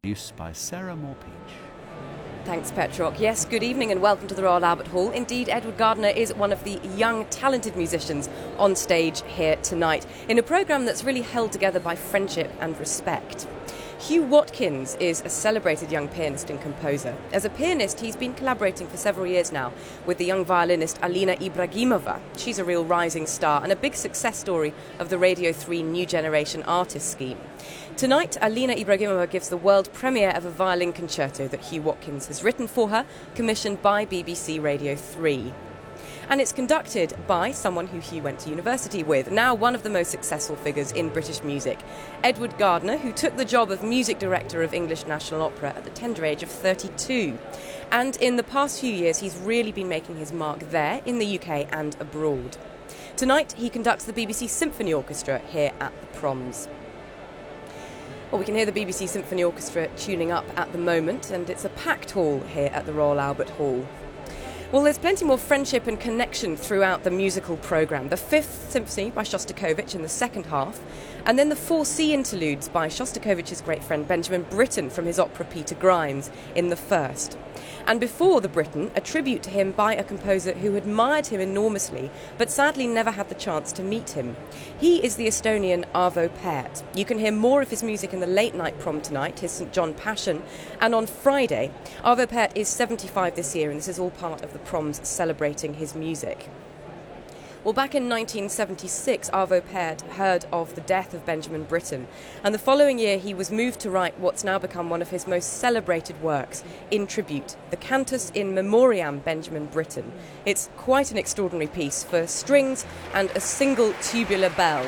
Produced by Sarah Morpeach. Thanks, Petrock. Yes, good evening and welcome to the Royal Albert Hall. Indeed, Edward Gardner is one of the young, talented musicians on stage here tonight in a programme that's really held together by friendship and respect. Hugh Watkins is a celebrated young pianist and composer. As a pianist, he's been collaborating for several years now with the young violinist Alina Ibragimova. She's a real rising star and a big success story of the Radio 3 New Generation Artist Scheme. Tonight, Alina Ibragimova gives the world premiere of a violin concerto that Hugh Watkins has written for her, commissioned by BBC Radio 3. And it's conducted by someone who Hugh went to university with, now one of the most successful figures in British music, Edward Gardner, who took the job of music director of English National Opera at the tender age of 32. And in the past few years, he's really been making his mark there, in the UK and abroad. Tonight, he conducts the BBC Symphony Orchestra here at the Proms. Well, we can hear the BBC Symphony Orchestra tuning up at the moment, and it's a packed hall here at the Royal Albert Hall. Well, there's plenty more friendship and connection throughout the musical programme. The Fifth Symphony by Shostakovich in the second half, and then the Four Sea Interludes by Shostakovich's great friend Benjamin Britten from his opera Peter Grimes in the first. And before the Britten, a tribute to him by a composer who admired him enormously, but sadly never had the chance to meet him. He is the Estonian Arvo Pärt. You can hear more of his music in the late night prom tonight, his St. John Passion, and on Friday. Arvo Pärt is 75 this year, and this is all part of the proms celebrating his music. Well, back in 1976, Arvo Pärt heard of the death of Benjamin Britten, and the following year he was moved to write what's now become one of his most celebrated works in tribute, the Cantus in Memoriam Benjamin Britten. It's quite an extraordinary piece for strings and a single tubular bell.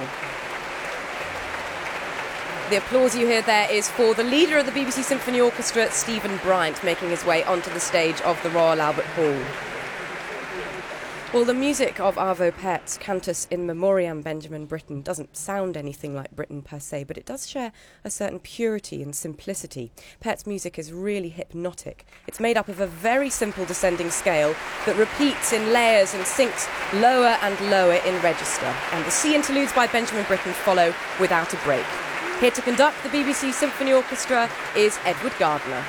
The applause you hear there is for the leader of the BBC Symphony Orchestra, Stephen Bryant, making his way onto the stage of the Royal Albert Hall. Well, the music of Arvo Pärt's Cantus in Memoriam Benjamin Britten doesn't sound anything like Britten per se, but it does share a certain purity and simplicity. Pärt's music is really hypnotic. It's made up of a very simple descending scale that repeats in layers and sinks lower and lower in register. And the Sea Interludes by Benjamin Britten follow without a break. Here to conduct the BBC Symphony Orchestra is Edward Gardner.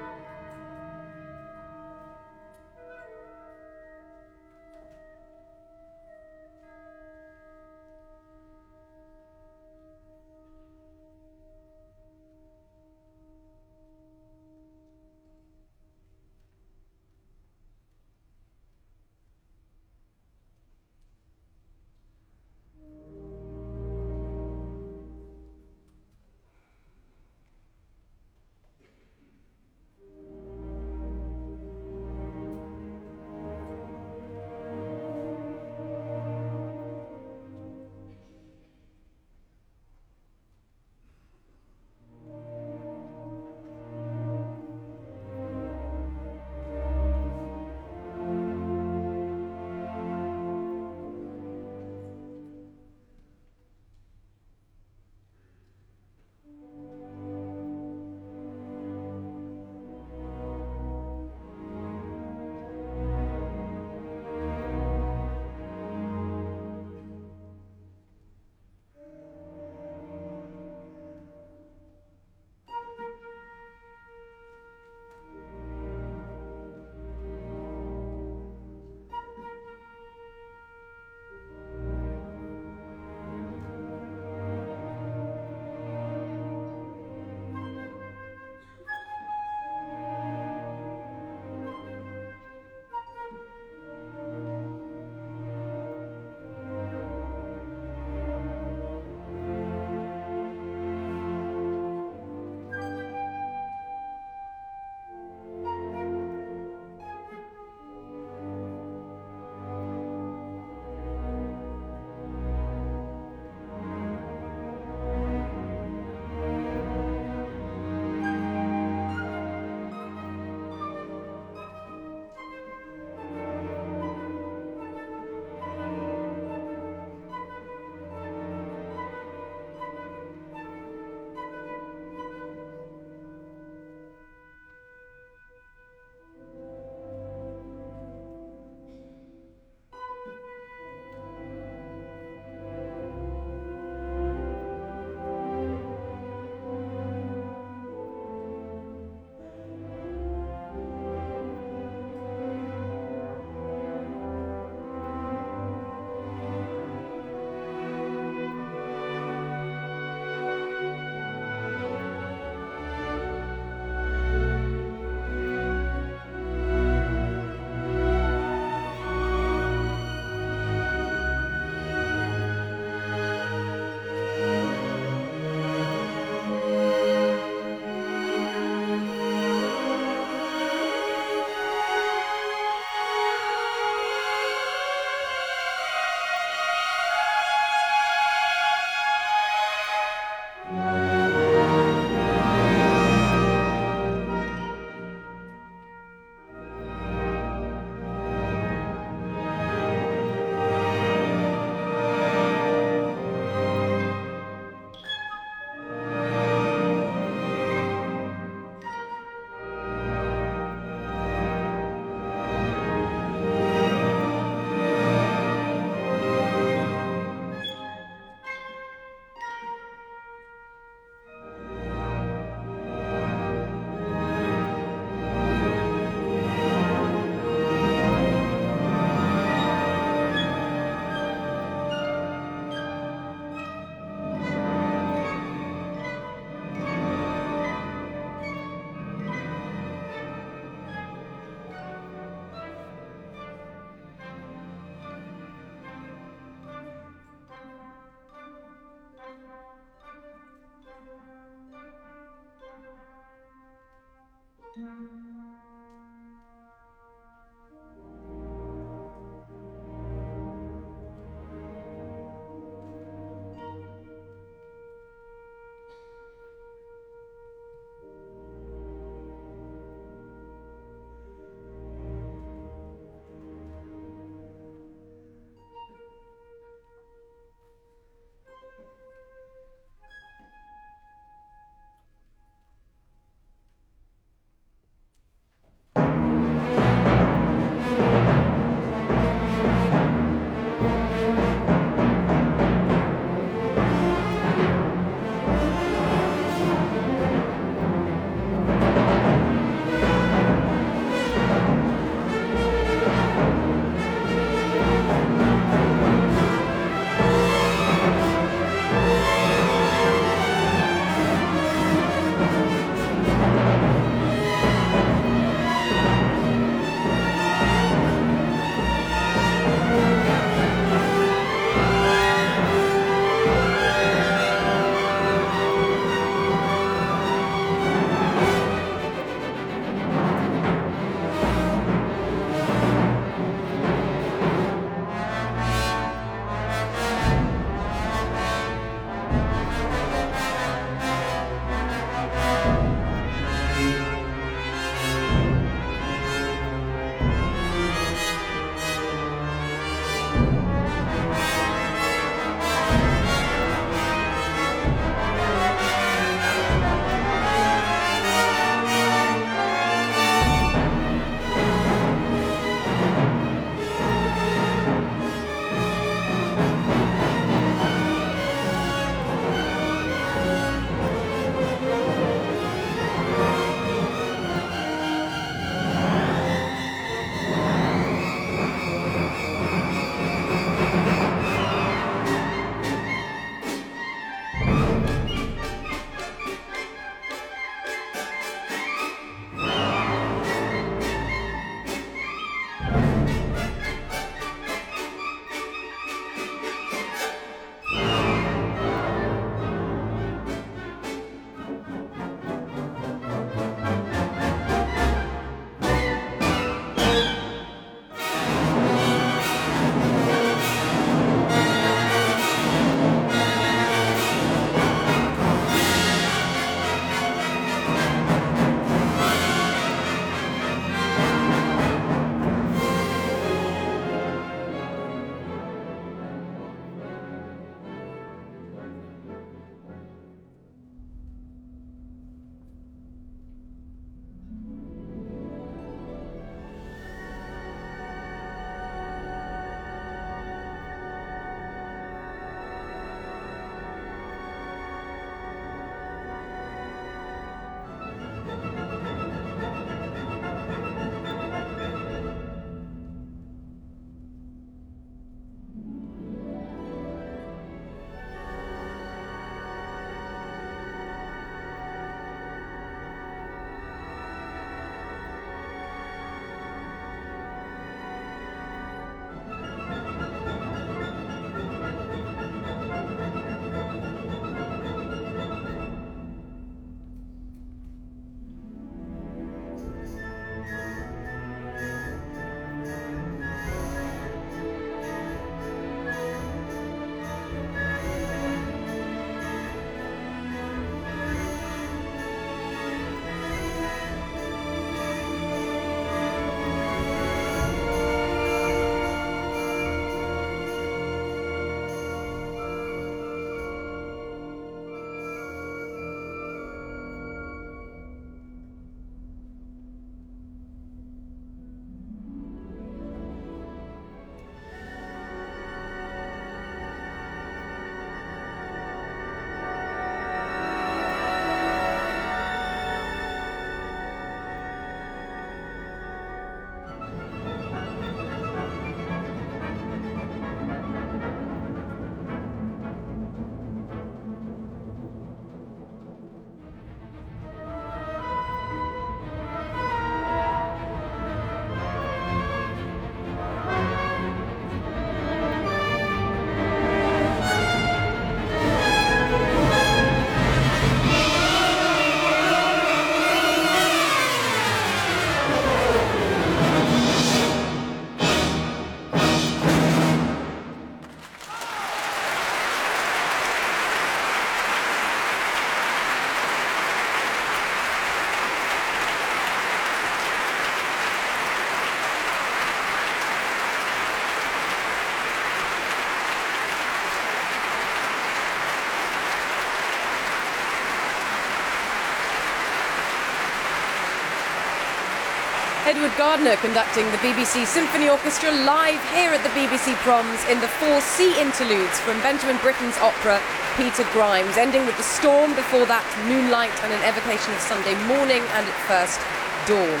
Edward Gardner conducting the BBC Symphony Orchestra live here at the BBC Proms in the 4 sea interludes from Benjamin Britten's opera Peter Grimes, ending with the storm, before that moonlight and an evocation of Sunday morning and at first dawn.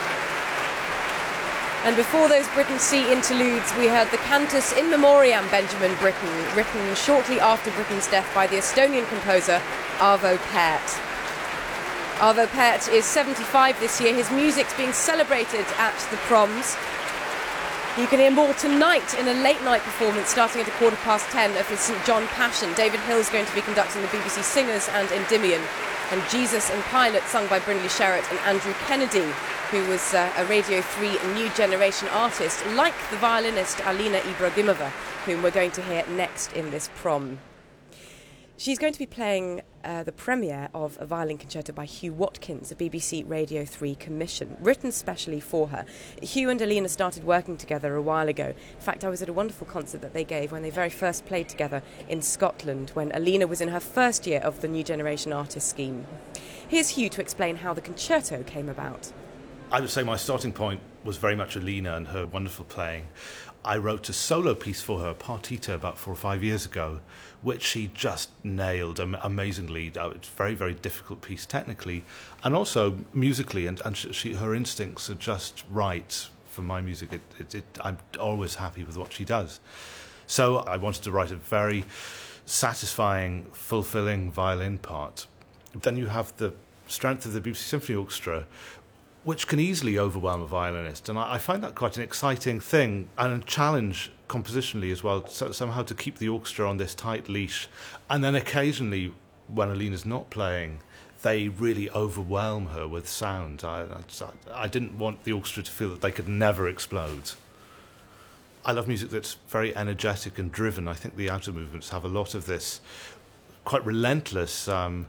And before those Britten sea interludes, we heard the Cantus in Memoriam Benjamin Britten, written shortly after Britten's death by the Estonian composer Arvo Pärt. Arvo Pärt is 75 this year. His music's being celebrated at the Proms. You can hear more tonight in a late-night performance starting at 10:15 of his St John Passion. David Hill's going to be conducting the BBC Singers and Endymion, and Jesus and Pilate, sung by Brindley Sherritt and Andrew Kennedy, who was a Radio 3 New Generation artist, like the violinist Alina Ibragimova, whom we're going to hear next in this prom. She's going to be playing the premiere of a violin concerto by Hugh Watkins, a BBC Radio 3 commission, written specially for her. Hugh and Alina started working together a while ago. In fact, I was at a wonderful concert that they gave when they very first played together in Scotland, when Alina was in her first year of the New Generation Artist Scheme. Here's Hugh to explain how the concerto came about. I would say my starting point was very much Alina and her wonderful playing. I wrote a solo piece for her, Partita, about 4 or 5 years ago, which she just nailed amazingly. It's a very, very difficult piece technically and also musically, and her instincts are just right for my music. I'm always happy with what she does. So I wanted to write a very satisfying, fulfilling violin part. Then you have the strength of the BBC Symphony Orchestra, which can easily overwhelm a violinist. And I find that quite an exciting thing and a challenge compositionally as well, somehow to keep the orchestra on this tight leash. And then occasionally, when Alina's not playing, they really overwhelm her with sound. I didn't want the orchestra to feel that they could never explode. I love music that's very energetic and driven. I think the outer movements have a lot of this quite relentless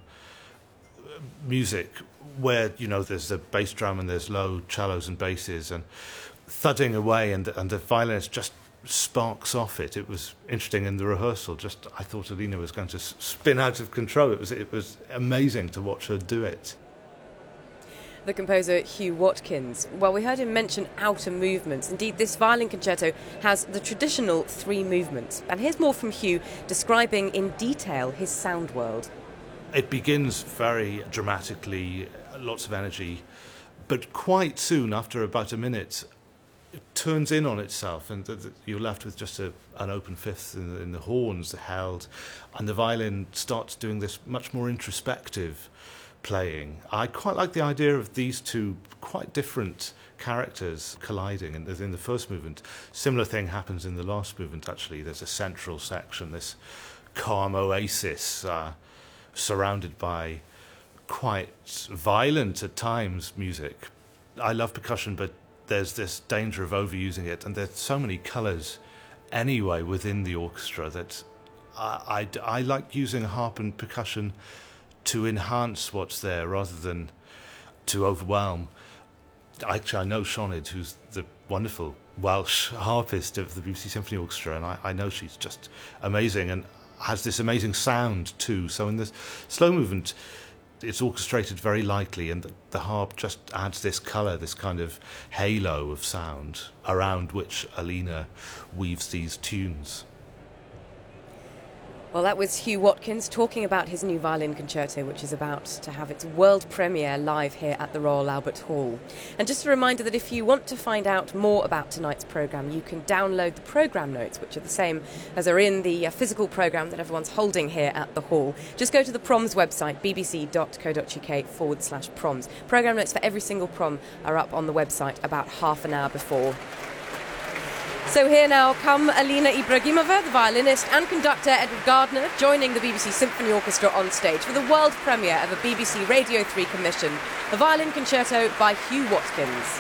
music, where, you know, there's the bass drum and there's low cellos and basses and thudding away, and the violinist just sparks off it. It was interesting in the rehearsal. I thought Alina was going to spin out of control. It was amazing to watch her do it. The composer Hugh Watkins. Well, we heard him mention outer movements. Indeed, this violin concerto has the traditional 3 movements. And here's more from Hugh describing in detail his sound world. It begins very dramatically, lots of energy, but quite soon, after about a minute, it turns in on itself, and you're left with just an open fifth in the horns held, and the violin starts doing this much more introspective playing. I quite like the idea of these two quite different characters colliding in the first movement. Similar thing happens in the last movement, actually. There's a central section, this calm oasis, surrounded by quite violent at times music. I love percussion, but there's this danger of overusing it, and there's so many colours anyway within the orchestra that I like using harp and percussion to enhance what's there rather than to overwhelm. Actually, I know Sioned, who's the wonderful Welsh harpist of the BBC Symphony Orchestra, and I know she's just amazing and has this amazing sound too. So in the slow movement, it's orchestrated very lightly, and the harp just adds this colour, this kind of halo of sound around which Alina weaves these tunes. Well, that was Hugh Watkins talking about his new violin concerto, which is about to have its world premiere live here at the Royal Albert Hall. And just a reminder that if you want to find out more about tonight's programme, you can download the programme notes, which are the same as are in the physical programme that everyone's holding here at the Hall. Just go to the Proms website, bbc.co.uk/proms. Programme notes for every single prom are up on the website about half an hour before. So here now come Alina Ibragimova, the violinist, and conductor Edward Gardner, joining the BBC Symphony Orchestra on stage for the world premiere of a BBC Radio 3 commission, the violin concerto by Hugh Watkins.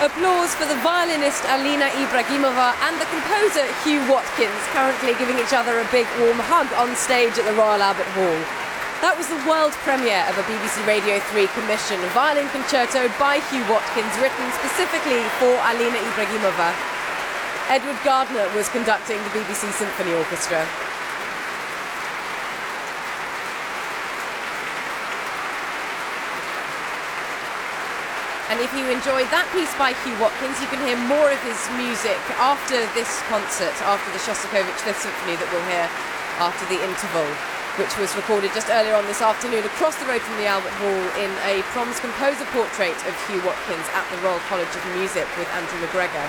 Applause for the violinist Alina Ibragimova and the composer Hugh Watkins, currently giving each other a big warm hug on stage at the Royal Albert Hall. That was the world premiere of a BBC Radio 3 commissioned violin concerto by Hugh Watkins, written specifically for Alina Ibragimova. Edward Gardner was conducting the BBC Symphony Orchestra. And if you enjoyed that piece by Hugh Watkins, you can hear more of his music after this concert, after the Shostakovich Fifth Symphony that we'll hear after the interval, which was recorded just earlier on this afternoon across the road from the Albert Hall in a bronze composer portrait of Hugh Watkins at the Royal College of Music with Andrew McGregor.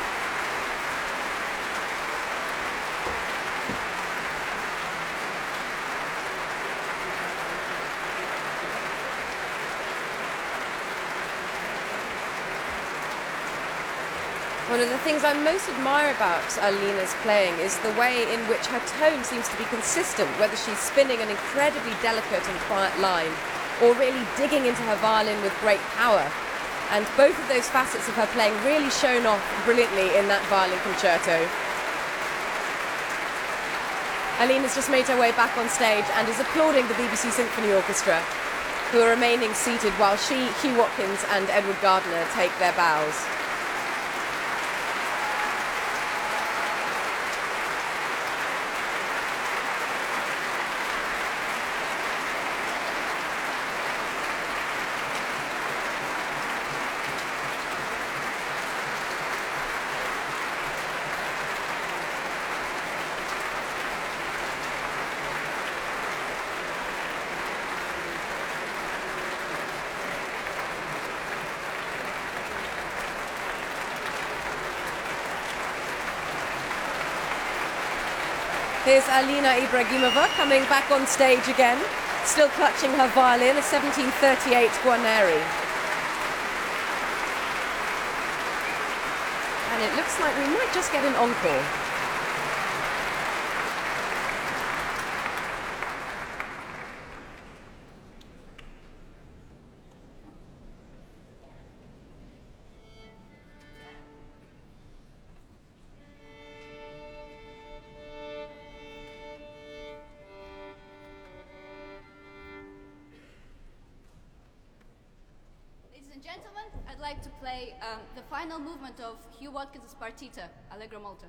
One of the things I most admire about Alina's playing is the way in which her tone seems to be consistent, whether she's spinning an incredibly delicate and quiet line or really digging into her violin with great power. And both of those facets of her playing really shone off brilliantly in that violin concerto. Alina's just made her way back on stage and is applauding the BBC Symphony Orchestra, who are remaining seated while she, Hugh Watkins and Edward Gardner take their bows. Here's Alina Ibragimova coming back on stage again, still clutching her violin, a 1738 Guarneri. And it looks like we might just get an encore. Gentlemen, I'd like to play the final movement of Hugh Watkins' Partita, Allegro molto.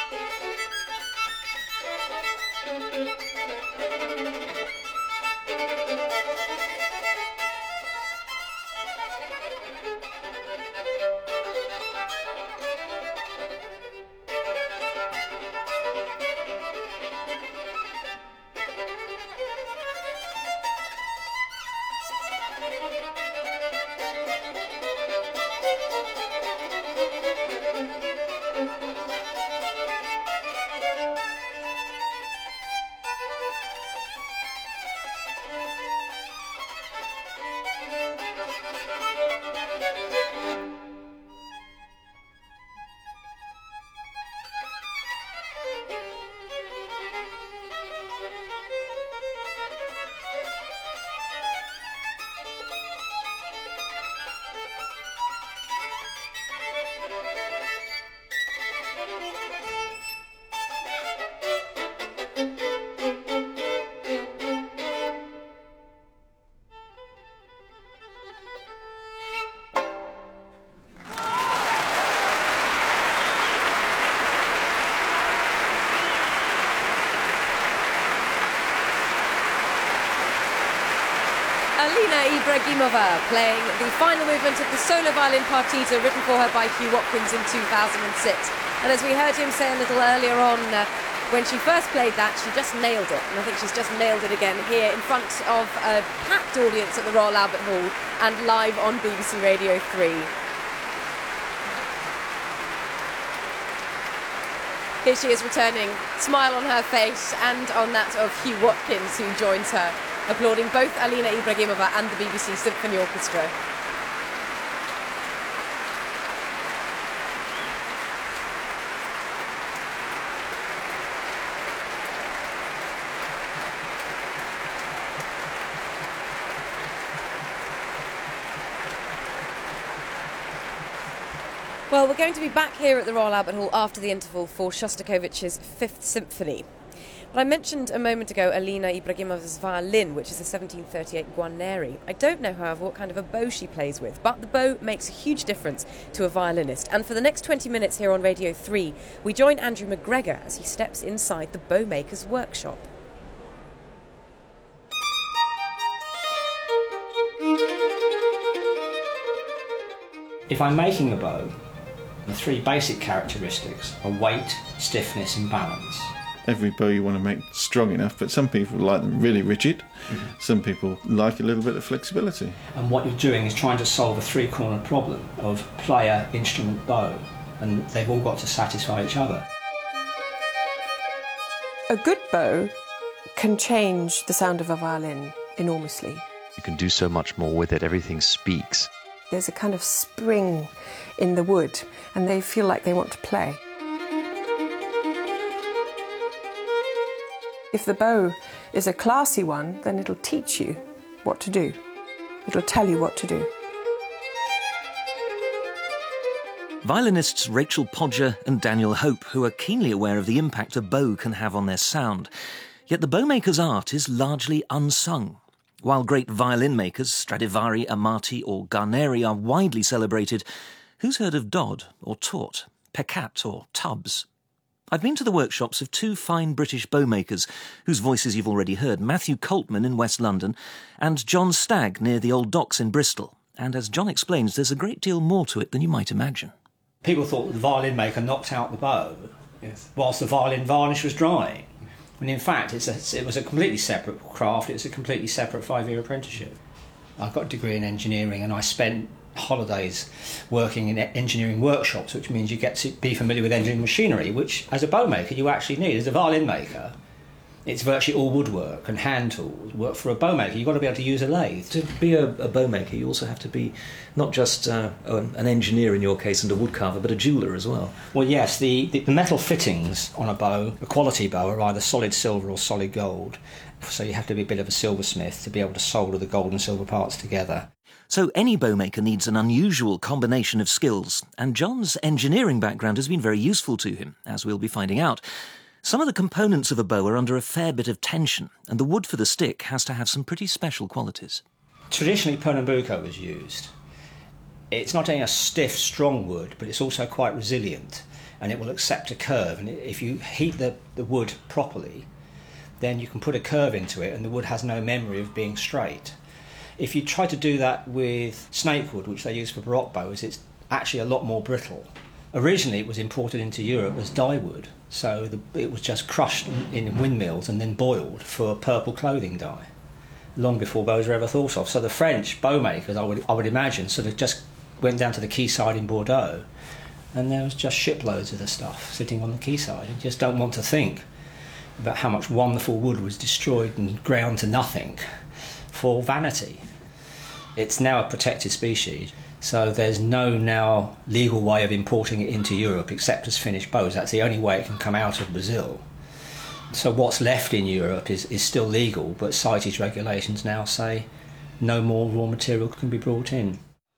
Alina Ibragimova playing the final movement of the solo violin partita written for her by Hugh Watkins in 2006. And as we heard him say a little earlier on, when she first played that, she just nailed it. And I think she's just nailed it again here in front of a packed audience at the Royal Albert Hall and live on BBC Radio 3. Here she is returning, smile on her face and on that of Hugh Watkins, who joins her, applauding both Alina Ibragimova and the BBC Symphony Orchestra. Well, we're going to be back here at the Royal Albert Hall after the interval for Shostakovich's Fifth Symphony. But I mentioned a moment ago Alina Ibragimova's violin, which is a 1738 Guarneri. I don't know, however, what kind of a bow she plays with, but the bow makes a huge difference to a violinist. And for the next 20 minutes here on Radio 3, we join Andrew McGregor as he steps inside the bowmaker's workshop. If I'm making a bow, the three basic characteristics are weight, stiffness and balance. Every bow you want to make strong enough, but some people like them really rigid. Some people like a little bit of flexibility. And what you're doing is trying to solve a three-cornered problem of player, instrument, bow, and they've all got to satisfy each other. A good bow can change the sound of a violin enormously. You can do so much more with it. Everything speaks. There's a kind of spring in the wood, and they feel like they want to play. If the bow is a classy one, then it'll teach you what to do. It'll tell you what to do. Violinists Rachel Podger and Daniel Hope, who are keenly aware of the impact a bow can have on their sound. Yet the bowmaker's art is largely unsung. While great violin makers, Stradivari, Amati or Guarneri, are widely celebrated, who's heard of Dodd or Taut, Peccat or Tubbs? I've been to the workshops of two fine British bowmakers, whose voices you've already heard, Matthew Coltman in West London and John Stagg near the Old Docks in Bristol. And as John explains, there's a great deal more to it than you might imagine. People thought the violin maker knocked out the bow whilst the violin varnish was drying. When in fact it was a completely separate craft, it's a completely separate 5-year apprenticeship. I got a degree in engineering and I spent holidays working in engineering workshops, which means you get to be familiar with engineering machinery, which as a bowmaker you actually need. As a violin maker, it's virtually all woodwork and hand tools. Work for a bowmaker, you've got to be able to use a lathe. To be a bowmaker, you also have to be not just an engineer in your case and a woodcarver, but a jeweller as well. Well, yes, the metal fittings on a bow, a quality bow, are either solid silver or solid gold. So you have to be a bit of a silversmith to be able to solder the gold and silver parts together. So any bowmaker needs an unusual combination of skills, and John's engineering background has been very useful to him, as we'll be finding out. Some of the components of a bow are under a fair bit of tension, and the wood for the stick has to have some pretty special qualities. Traditionally, Pernambuco was used. It's not only a stiff, strong wood, but it's also quite resilient. and it will accept a curve. And if you heat the wood properly, then you can put a curve into it and the wood has no memory of being straight. If you try to do that with snakewood, which they use for baroque bows, it's actually a lot more brittle. Originally it was imported into Europe as dyewood, so it was just crushed in windmills and then boiled for purple clothing dye, long before bows were ever thought of. So the French bow makers, I would imagine, sort of just went down to the quayside in Bordeaux, and there was just shiploads of the stuff sitting on the quayside. You just don't want to think about how much wonderful wood was destroyed and ground to nothing for vanity. It's now a protected species, so there's no now legal way of importing it into Europe except as finished bows. That's the only way it can come out of Brazil. So what's left in Europe is still legal, but CITES regulations now say no more raw material can be brought in.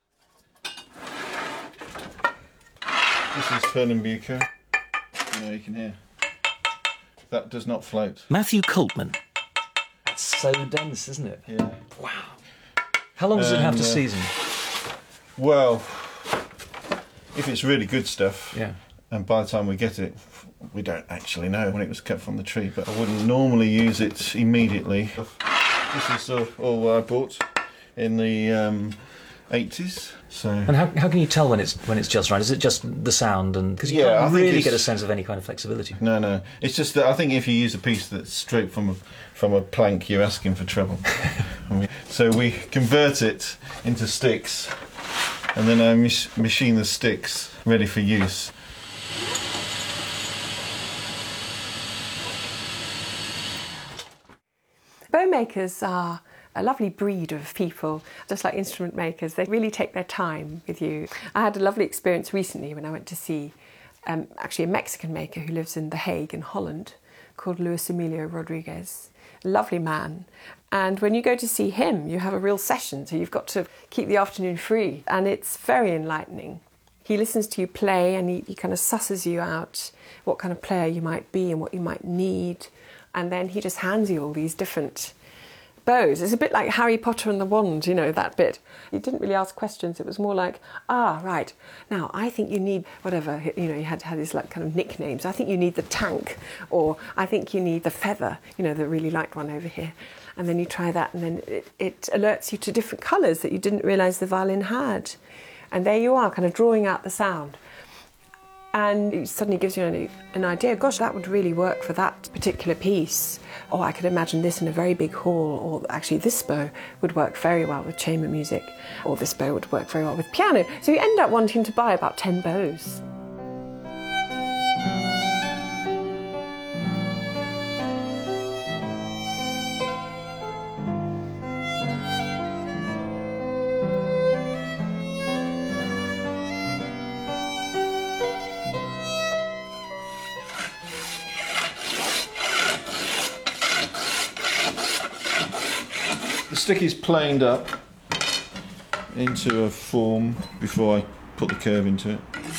This is Pernambuco. You can hear. That does not float. Matthew Coltman. It's so dense, isn't it? Yeah. Wow. How long does it have to season? Well, if it's really good stuff, yeah, and by the time we get it, we don't actually know when it was cut from the tree, but I wouldn't normally use it immediately. This is all I bought in the 80s. So. And how can you tell when it's just right? Is it just the sound? And because you can't really get a sense of any kind of flexibility. No. It's just that I think if you use a piece that's straight from a plank, you're asking for trouble. So we convert it into sticks, and then I machine the sticks ready for use. Bow makers are a lovely breed of people, just like instrument makers. They really take their time with you. I had a lovely experience recently when I went to see actually a Mexican maker who lives in The Hague in Holland called Luis Emilio Rodriguez. A lovely man. And when you go to see him, you have a real session, so you've got to keep the afternoon free, and it's very enlightening. He listens to you play and he kind of susses you out what kind of player you might be and what you might need, and then he just hands you all these different bows. It's a bit like Harry Potter and the wand, that bit. He didn't really ask questions. It was more like, right, now I think you need whatever, he had his like kind of nicknames. I think you need the tank, or I think you need the feather, the really light one over here. And then you try that, and then it alerts you to different colours that you didn't realise the violin had. And there you are, kind of drawing out the sound. And it suddenly gives you an idea, gosh, that would really work for that particular piece. Or I could imagine this in a very big hall, or actually this bow would work very well with chamber music, or this bow would work very well with piano. So you end up wanting to buy about 10 bows. The stick is planed up into a form before I put the curve into it.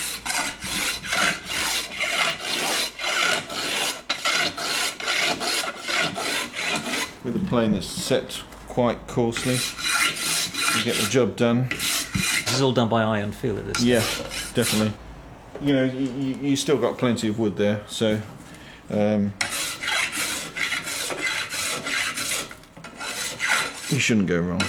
With a plane that's set quite coarsely, you get the job done. This is all done by eye and feel at this. Yeah, definitely. You still got plenty of wood there, so you shouldn't go wrong.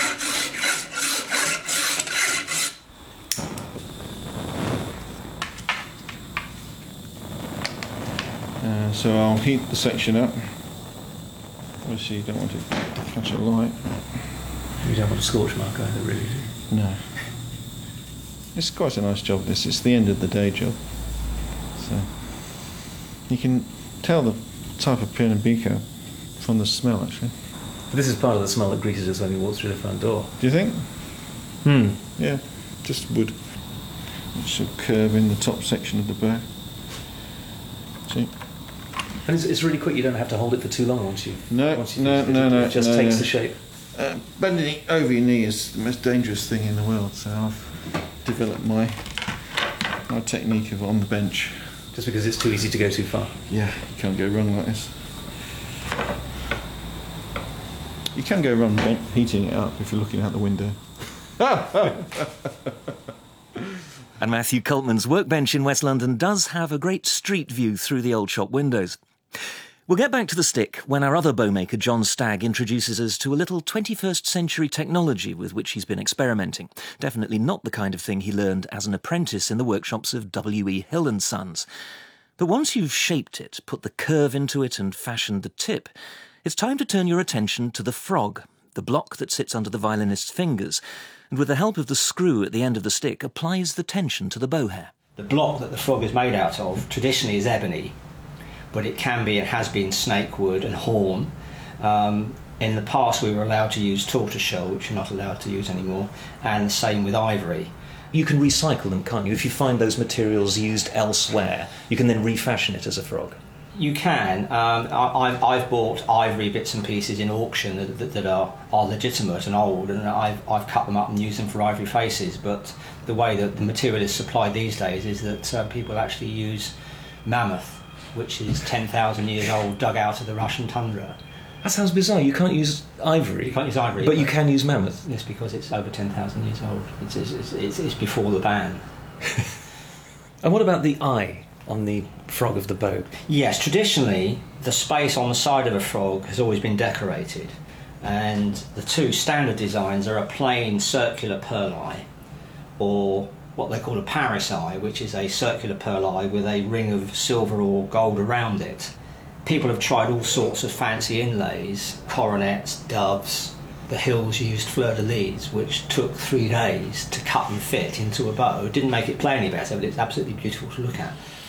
So I'll heat the section up. Obviously you don't want to catch a light. You don't want a scorch mark either, really, do you? No. It's quite a nice job, this. It's the end of the day job. So you can tell the type of Pernambuco from the smell, actually. This is part of the smell that greeted us when we walked through the front door. Do you think? Yeah, just wood. It should curve in the top section of the bow. See? And it's really quick, you don't have to hold it for too long once you've... No. It just takes the shape. Bending it over your knee is the most dangerous thing in the world, so I've developed my technique of on the bench. Just because it's too easy to go too far? Yeah, you can't go wrong like this. You can go wrong heating it up if you're looking out the window. And Matthew Coltman's workbench in West London does have a great street view through the old shop windows. We'll get back to the stick when our other bowmaker, John Stagg, introduces us to a little 21st century technology with which he's been experimenting. Definitely not the kind of thing he learned as an apprentice in the workshops of W.E. Hill and Sons. But once you've shaped it, put the curve into it and fashioned the tip, it's time to turn your attention to the frog, the block that sits under the violinist's fingers, and with the help of the screw at the end of the stick, applies the tension to the bow hair. The block that the frog is made out of traditionally is ebony, but it can be and has been snake wood and horn. In the past we were allowed to use tortoiseshell, which you're not allowed to use anymore, and the same with ivory. You can recycle them, can't you? If you find those materials used elsewhere, you can then refashion it as a frog. You can. I've bought ivory bits and pieces in auction that are legitimate and old, and I've cut them up and used them for ivory faces, but the way that the material is supplied these days is that people actually use mammoth, which is 10,000 years old, dug out of the Russian tundra. That sounds bizarre. You can't use ivory. You can't use ivory. But you can use mammoth. Yes, because it's over 10,000 years old. It's before the ban. And what about the eye on the frog of the bow? Yes, traditionally, the space on the side of a frog has always been decorated. And the two standard designs are a plain circular pearl eye, or what they call a Paris eye, which is a circular pearl eye with a ring of silver or gold around it. People have tried all sorts of fancy inlays, coronets, doves. The Hills used fleur-de-lis, which took 3 days to cut and fit into a bow. It didn't make it play any better, but it's absolutely beautiful to look at.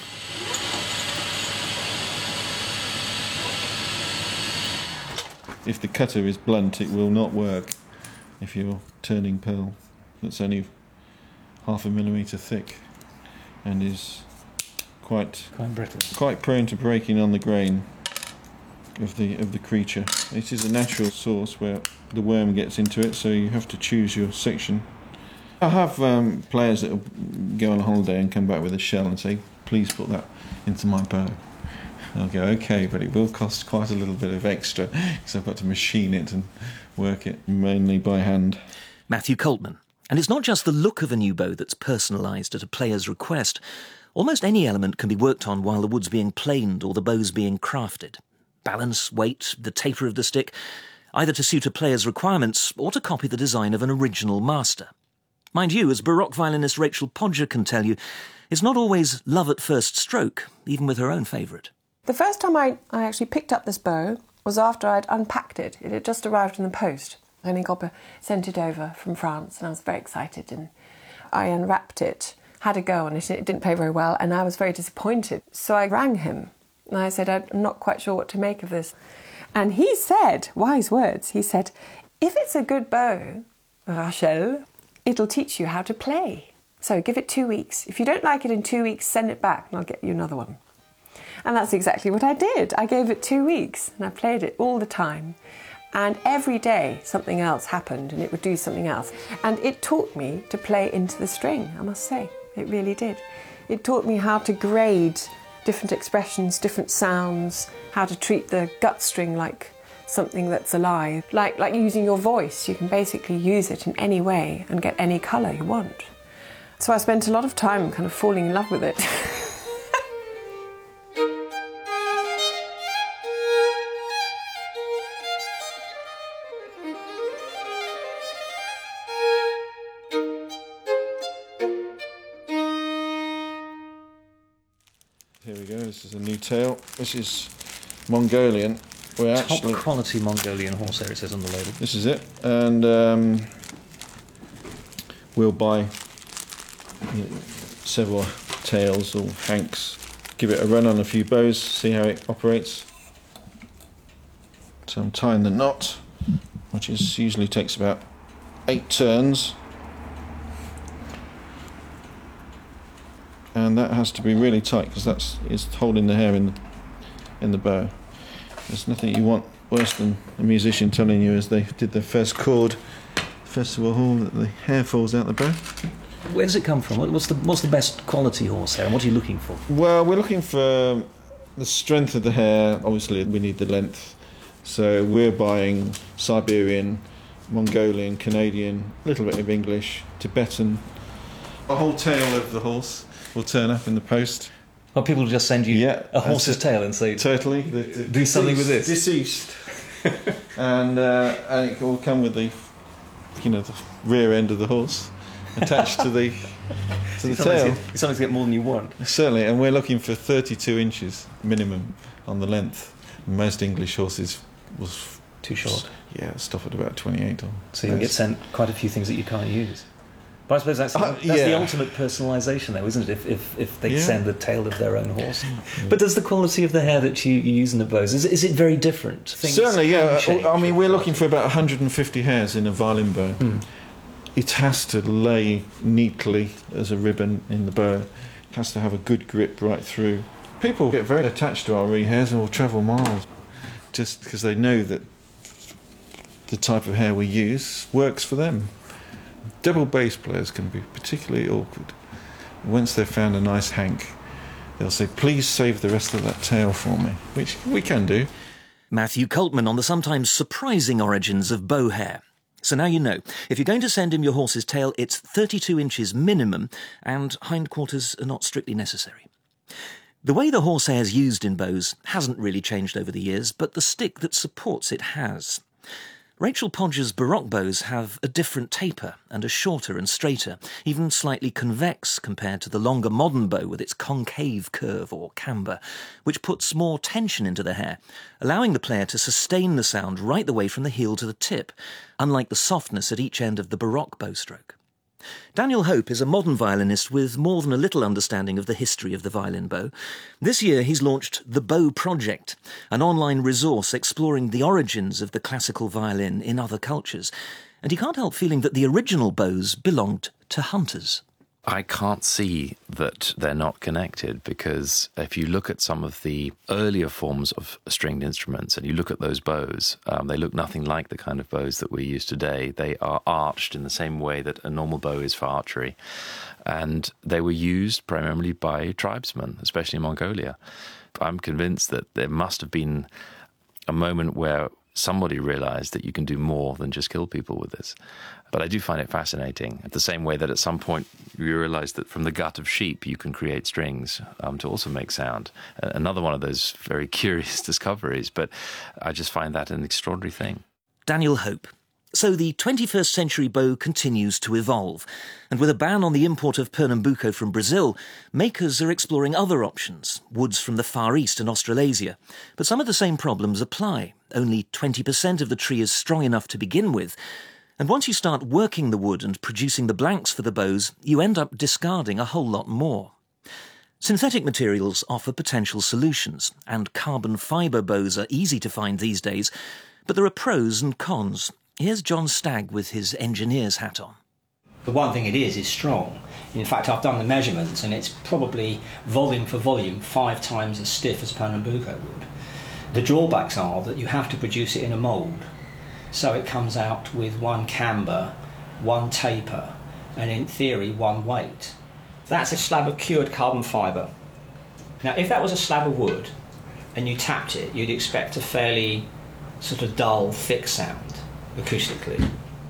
If the cutter is blunt, it will not work if you're turning pearl that's only 0.5 millimetre thick and is quite brittle, quite prone to breaking on the grain of the creature. It is a natural source where the worm gets into it, so you have to choose your section. I have players that will go on holiday and come back with a shell and say, please put that into my bow. And I'll go, okay, but it will cost quite a little bit of extra because I've got to machine it and work it mainly by hand. Matthew Coltman. And it's not just the look of a new bow that's personalised at a player's request. Almost any element can be worked on while the wood's being planed or the bow's being crafted. Balance, weight, the taper of the stick, either to suit a player's requirements or to copy the design of an original master. Mind you, as Baroque violinist Rachel Podger can tell you, it's not always love at first stroke, even with her own favourite. The first time I actually picked up this bow was after I'd unpacked it. It had just arrived in the post. René Gobbe sent it over from France, and I was very excited. And I unwrapped it, had a go on it, and it didn't play very well, and I was very disappointed. So I rang him, and I said, I'm not quite sure what to make of this. And he said, wise words, he said, if it's a good bow, Rachel, it'll teach you how to play. So give it 2 weeks. If you don't like it in 2 weeks, send it back, and I'll get you another one. And that's exactly what I did. I gave it 2 weeks, and I played it all the time. And every day something else happened and it would do something else. And it taught me to play into the string, I must say. It really did. It taught me how to grade different expressions, different sounds, how to treat the gut string like something that's alive. Like using your voice, you can basically use it in any way and get any colour you want. So I spent a lot of time kind of falling in love with it. Here we go, this is a new tail. This is Mongolian. We're Top quality Mongolian horsehair, it says on the label. This is it, and we'll buy several tails or hanks, give it a run on a few bows, see how it operates. So I'm tying the knot, which usually takes about 8 turns. And that has to be really tight because it's holding the hair in the bow. There's nothing you want worse than a musician telling you as they did their first chord, Festival Hall, that the hair falls out the bow. Where does it come from? What's the best quality horsehair, and what are you looking for? Well, we're looking for the strength of the hair. Obviously, we need the length. So we're buying Siberian, Mongolian, Canadian, a little bit of English, Tibetan, a whole tail of the horse will turn up in the post. Well, people will just send you a horse's tail and say, totally, do something with this. Deceased. and it will come with the rear end of the horse attached to the tail. Sometimes get more than you want. Certainly, and we're looking for 32 inches minimum on the length. Most English horses was too short. Yeah, stop at about 28. So you can get sent quite a few things that you can't use. But I suppose that's the ultimate personalisation, though, isn't it? If they send the tail of their own horse. But does the quality of the hair that you use in the bows, is it very different? Certainly, yeah. I mean, we're looking for about 150 hairs in a violin bow. It has to lay neatly as a ribbon in the bow. It has to have a good grip right through. People get very attached to our rehairs and will travel miles just because they know that the type of hair we use works for them. Double bass players can be particularly awkward. Once they've found a nice hank, they'll say, please save the rest of that tail for me, which we can do. Matthew Coltman on the sometimes surprising origins of bow hair. So now you know, if you're going to send him your horse's tail, it's 32 inches minimum, and hindquarters are not strictly necessary. The way the horsehair is used in bows hasn't really changed over the years, but the stick that supports it has. Rachel Podger's Baroque bows have a different taper and are shorter and straighter, even slightly convex compared to the longer modern bow with its concave curve or camber, which puts more tension into the hair, allowing the player to sustain the sound right the way from the heel to the tip, unlike the softness at each end of the Baroque bowstroke. Daniel Hope is a modern violinist with more than a little understanding of the history of the violin bow. This year he's launched The Bow Project, an online resource exploring the origins of the classical violin in other cultures, and he can't help feeling that the original bows belonged to hunters. I can't see that they're not connected, because if you look at some of the earlier forms of stringed instruments and you look at those bows, they look nothing like the kind of bows that we use today. They are arched in the same way that a normal bow is for archery. And they were used primarily by tribesmen, especially in Mongolia. I'm convinced that there must have been a moment where somebody realised that you can do more than just kill people with this. But I do find it fascinating, the same way that at some point you realise that from the gut of sheep you can create strings to also make sound. Another one of those very curious discoveries, but I just find that an extraordinary thing. Daniel Hope. So the 21st century bow continues to evolve, and with a ban on the import of Pernambuco from Brazil, makers are exploring other options, woods from the Far East and Australasia. But some of the same problems apply. Only 20% of the tree is strong enough to begin with, and once you start working the wood and producing the blanks for the bows, you end up discarding a whole lot more. Synthetic materials offer potential solutions, and carbon fibre bows are easy to find these days, but there are pros and cons. Here's John Stagg with his engineer's hat on. The one thing it is strong. In fact, I've done the measurements, and it's probably volume for volume 5 times as stiff as Pernambuco would. The drawbacks are that you have to produce it in a mould. So it comes out with 1 camber, 1 taper, and in theory 1 weight. That's a slab of cured carbon fibre. Now, if that was a slab of wood and you tapped it, you'd expect a fairly sort of dull, thick sound acoustically.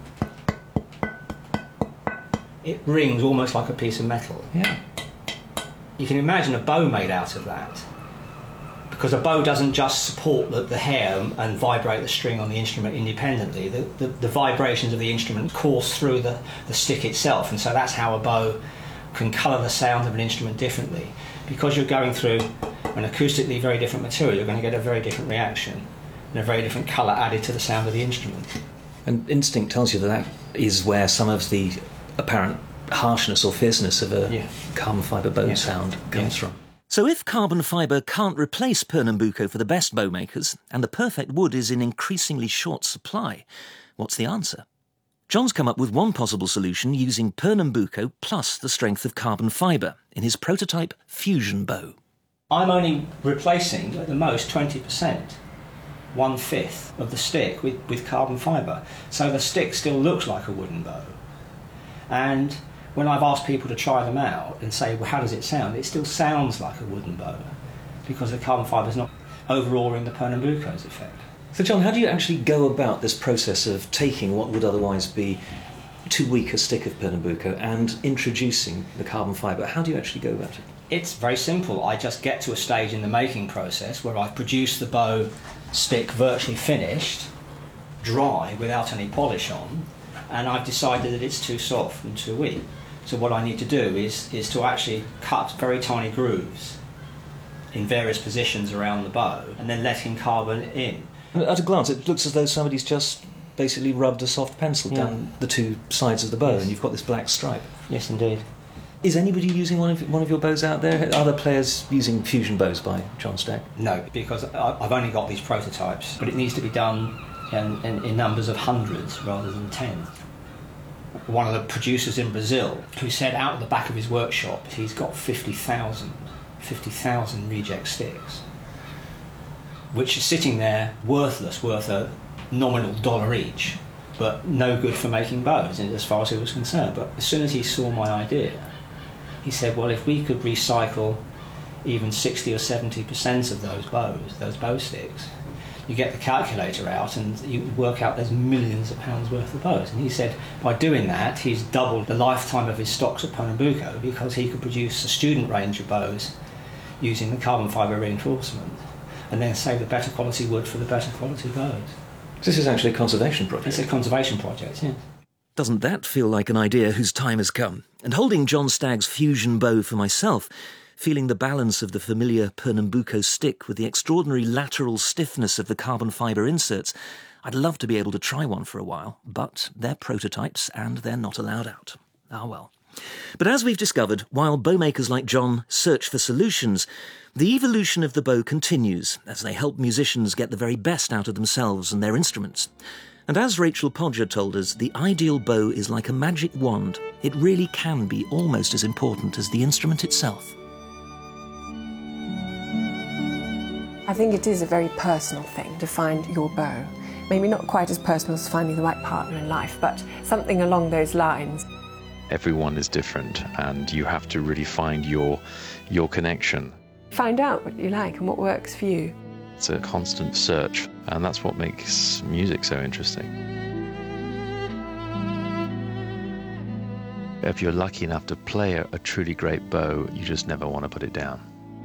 It rings almost like a piece of metal. Yeah. You can imagine a bow made out of that, because a bow doesn't just support the hair and vibrate the string on the instrument independently. The vibrations of the instrument course through the stick itself, and so that's how a bow can colour the sound of an instrument differently. Because you're going through an acoustically very different material, you're going to get a very different reaction and a very different colour added to the sound of the instrument. And instinct tells you that is where some of the apparent harshness or fierceness of a carbon fibre bow sound comes from. So if carbon fibre can't replace Pernambuco for the best bow makers, and the perfect wood is in increasingly short supply, what's the answer? John's come up with one possible solution using Pernambuco plus the strength of carbon fibre in his prototype Fusion bow. I'm only replacing, at the most, 20%, 1/5 of the stick with carbon fibre. So the stick still looks like a wooden bow. And when I've asked people to try them out and say, well, how does it sound? It still sounds like a wooden bow, because the carbon fibre is not overawing the Pernambuco's effect. So John, how do you actually go about this process of taking what would otherwise be too weak a stick of Pernambuco and introducing the carbon fibre? How do you actually go about it? It's very simple. I just get to a stage in the making process where I've produced the bow stick virtually finished, dry, without any polish on, and I've decided that it's too soft and too weak. So what I need to do is to actually cut very tiny grooves in various positions around the bow and then letting carbon in. At a glance, it looks as though somebody's just basically rubbed a soft pencil down the two sides of the bow, and you've got this black stripe. Yes, indeed. Is anybody using one of your bows out there? Are there players using fusion bows by John Stagg? No, because I've only got these prototypes, but it needs to be done in numbers of hundreds rather than tens. One of the producers in Brazil, who said out of the back of his workshop he's got 50,000 reject sticks, which is sitting there worthless, worth a nominal $1 each, but no good for making bows as far as he was concerned. But as soon as he saw my idea, he said, well, if we could recycle even 60 or 70% of those bow sticks, you get the calculator out and you work out there's millions of pounds worth of bows. And he said by doing that he's doubled the lifetime of his stocks at Pernambuco, because he could produce a student range of bows using the carbon fibre reinforcement and then save the better quality wood for the better quality bows. This is actually a conservation project. It's a conservation project, yes. Doesn't that feel like an idea whose time has come? And holding John Stagg's fusion bow for myself, feeling the balance of the familiar Pernambuco stick with the extraordinary lateral stiffness of the carbon fibre inserts, I'd love to be able to try one for a while, but they're prototypes and they're not allowed out. Ah well. But as we've discovered, while bowmakers like John search for solutions, the evolution of the bow continues as they help musicians get the very best out of themselves and their instruments. And as Rachel Podger told us, the ideal bow is like a magic wand. It really can be almost as important as the instrument itself. I think it is a very personal thing to find your bow. Maybe not quite as personal as finding the right partner in life, but something along those lines. Everyone is different, and you have to really find your connection. Find out what you like and what works for you. It's a constant search, and that's what makes music so interesting. If you're lucky enough to play a truly great bow, you just never want to put it down.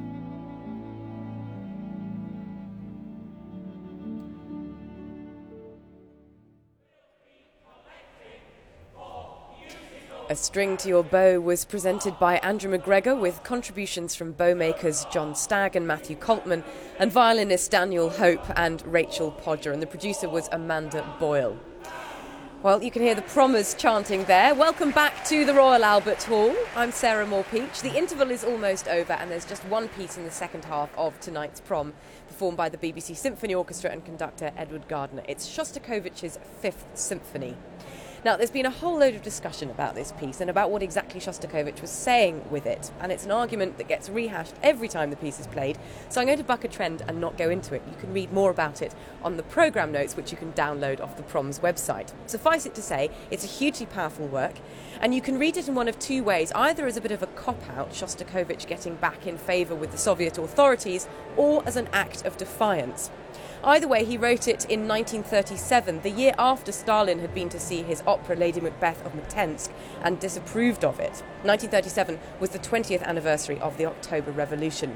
A String to Your Bow was presented by Andrew McGregor with contributions from bowmakers John Stagg and Matthew Coltman and violinist Daniel Hope and Rachel Podger, and the producer was Amanda Boyle. Well, you can hear the prommers chanting there. Welcome back to the Royal Albert Hall. I'm Sarah Moore-Peach. The interval is almost over and there's just one piece in the second half of tonight's prom, performed by the BBC Symphony Orchestra and conductor Edward Gardner. It's Shostakovich's Fifth Symphony. Now, there's been a whole load of discussion about this piece and about what exactly Shostakovich was saying with it, and it's an argument that gets rehashed every time the piece is played, so I'm going to buck a trend and not go into it. You can read more about it on the programme notes, which you can download off the Prom's website. Suffice it to say, it's a hugely powerful work, and you can read it in one of two ways, either as a bit of a cop-out, Shostakovich getting back in favour with the Soviet authorities, or as an act of defiance. Either way, he wrote it in 1937, the year after Stalin had been to see his opera Lady Macbeth of Mtsensk and disapproved of it. 1937 was the 20th anniversary of the October Revolution.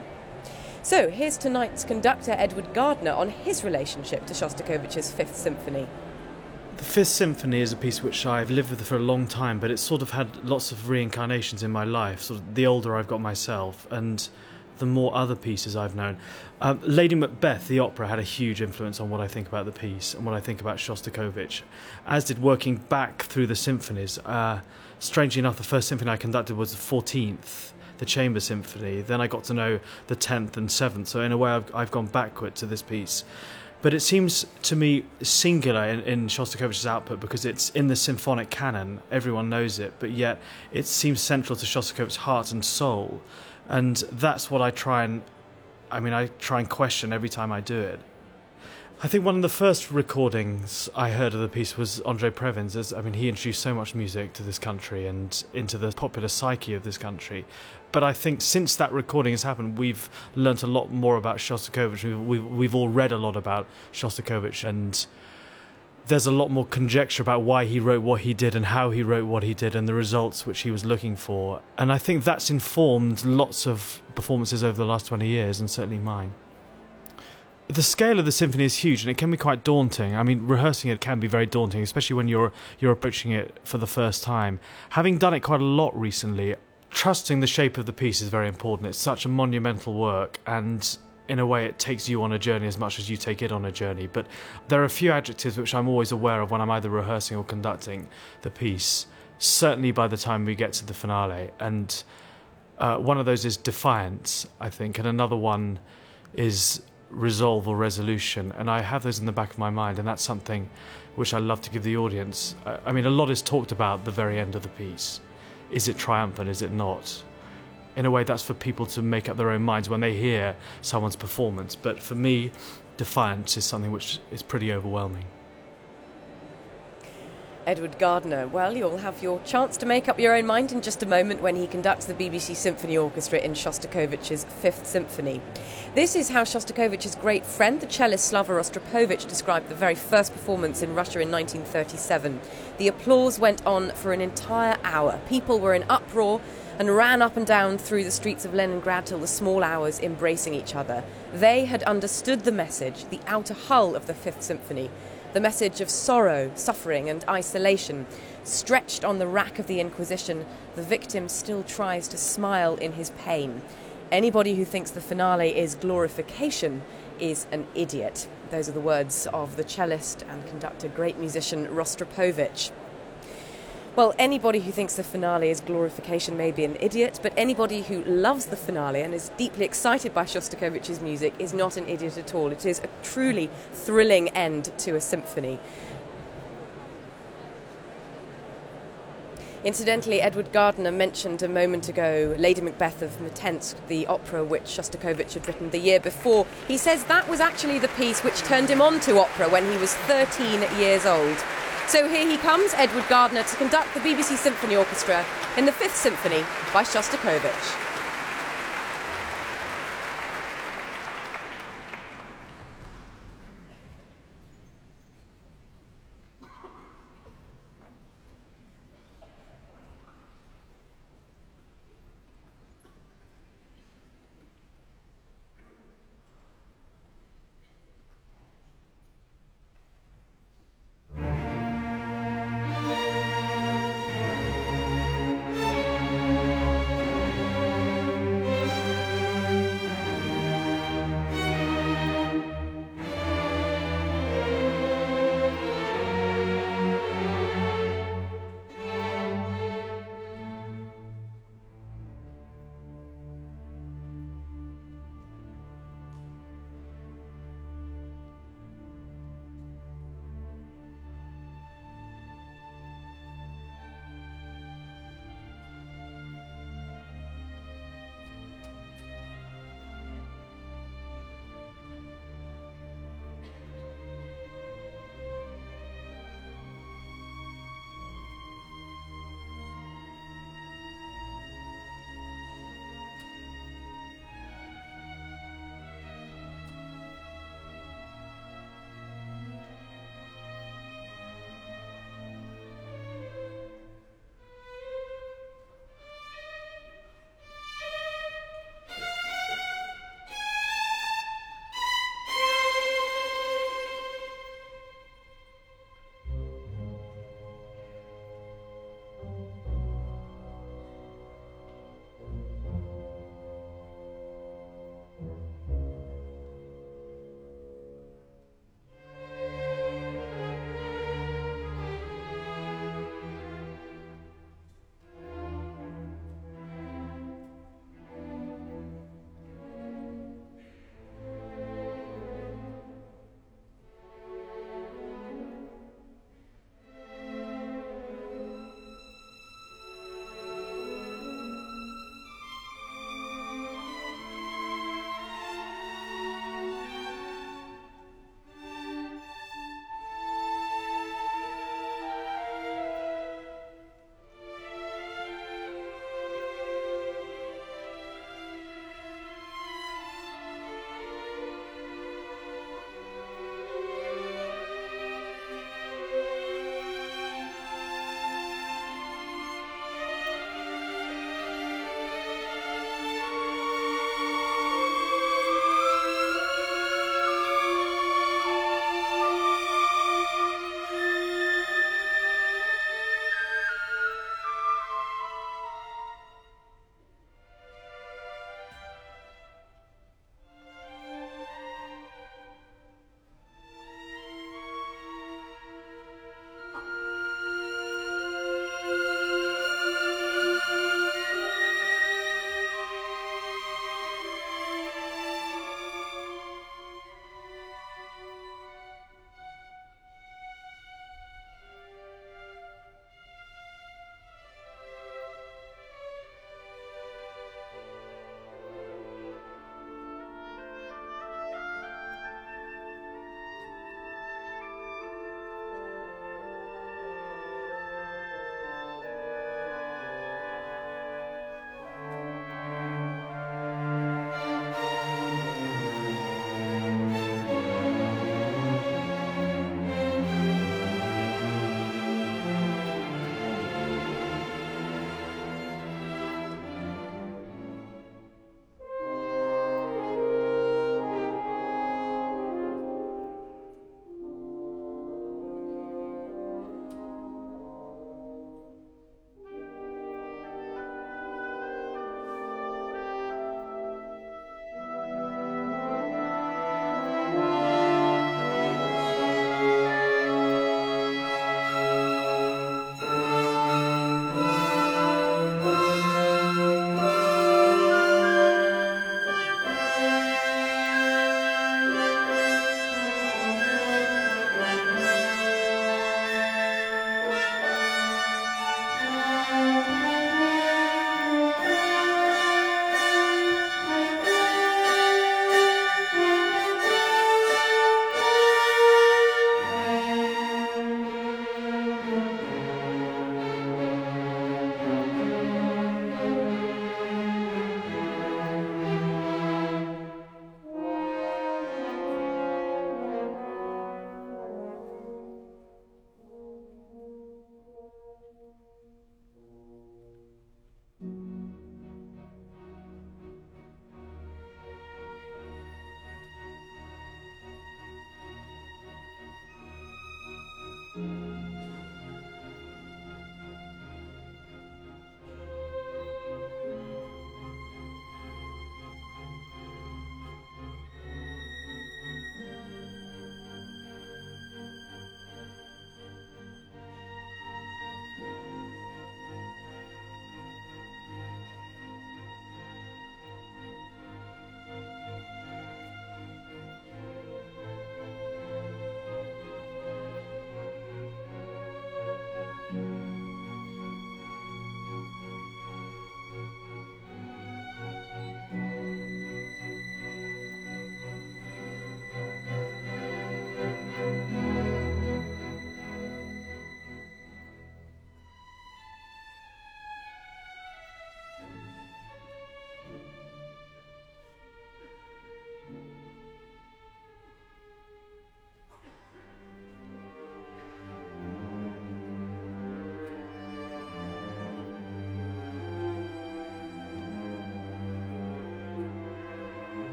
So here's tonight's conductor Edward Gardner on his relationship to Shostakovich's Fifth Symphony. The Fifth Symphony is a piece which I've lived with for a long time, but it's sort of had lots of reincarnations in my life, sort of the older I've got myself, and the more other pieces I've known. Lady Macbeth, the opera, had a huge influence on what I think about the piece and what I think about Shostakovich, as did working back through the symphonies. Strangely enough, the first symphony I conducted was the 14th, the Chamber Symphony. Then I got to know the 10th and 7th, so in a way I've gone backward to this piece. But it seems to me singular in Shostakovich's output because it's in the symphonic canon, everyone knows it, but yet it seems central to Shostakovich's heart and soul. And that's what I try and question every time I do it. I think one of the first recordings I heard of the piece was Andrei Previn's. He introduced so much music to this country and into the popular psyche of this country. But I think since that recording has happened, we've learnt a lot more about Shostakovich. We've all read a lot about Shostakovich, and there's a lot more conjecture about why he wrote what he did and how he wrote what he did and the results which he was looking for. And I think that's informed lots of performances over the last 20 years, and certainly mine. The scale of the symphony is huge, and it can be quite daunting. I mean, rehearsing it can be very daunting, especially when you're approaching it for the first time. Having done it quite a lot recently, trusting the shape of the piece is very important. It's such a monumental work, and in a way it takes you on a journey as much as you take it on a journey. But there are a few adjectives which I'm always aware of when I'm either rehearsing or conducting the piece, certainly by the time we get to the finale. And one of those is defiance, I think, and another one is resolve or resolution. And I have those in the back of my mind, and that's something which I love to give the audience. I mean, a lot is talked about the very end of the piece. Is it triumphant? Is it not? In a way, that's for people to make up their own minds when they hear someone's performance. But for me, defiance is something which is pretty overwhelming. Edward Gardner, well, you'll have your chance to make up your own mind in just a moment when he conducts the BBC Symphony Orchestra in Shostakovich's Fifth Symphony. This is how Shostakovich's great friend, the cellist Slava Rostropovich, described the very first performance in Russia in 1937. The applause went on for an entire hour. People were in uproar and ran up and down through the streets of Leningrad till the small hours, embracing each other. They had understood the message, the outer hull of the Fifth Symphony, the message of sorrow, suffering and isolation. Stretched on the rack of the Inquisition, the victim still tries to smile in his pain. Anybody who thinks the finale is glorification is an idiot. Those are the words of the cellist and conductor, great musician Rostropovich. Well, anybody who thinks the finale is glorification may be an idiot, but anybody who loves the finale and is deeply excited by Shostakovich's music is not an idiot at all. It is a truly thrilling end to a symphony. Incidentally, Edward Gardner mentioned a moment ago Lady Macbeth of Mtsensk, the opera which Shostakovich had written the year before. He says that was actually the piece which turned him on to opera when he was 13 years old. So here he comes, Edward Gardner, to conduct the BBC Symphony Orchestra in the Fifth Symphony by Shostakovich.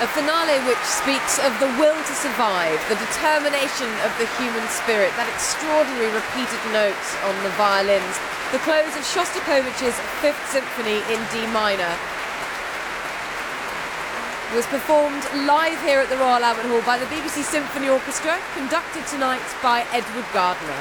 A finale which speaks of the will to survive, the determination of the human spirit, that extraordinary repeated notes on the violins, the close of Shostakovich's Fifth Symphony in D minor was performed live here at the Royal Albert Hall by the BBC Symphony Orchestra, conducted tonight by Edward Gardner.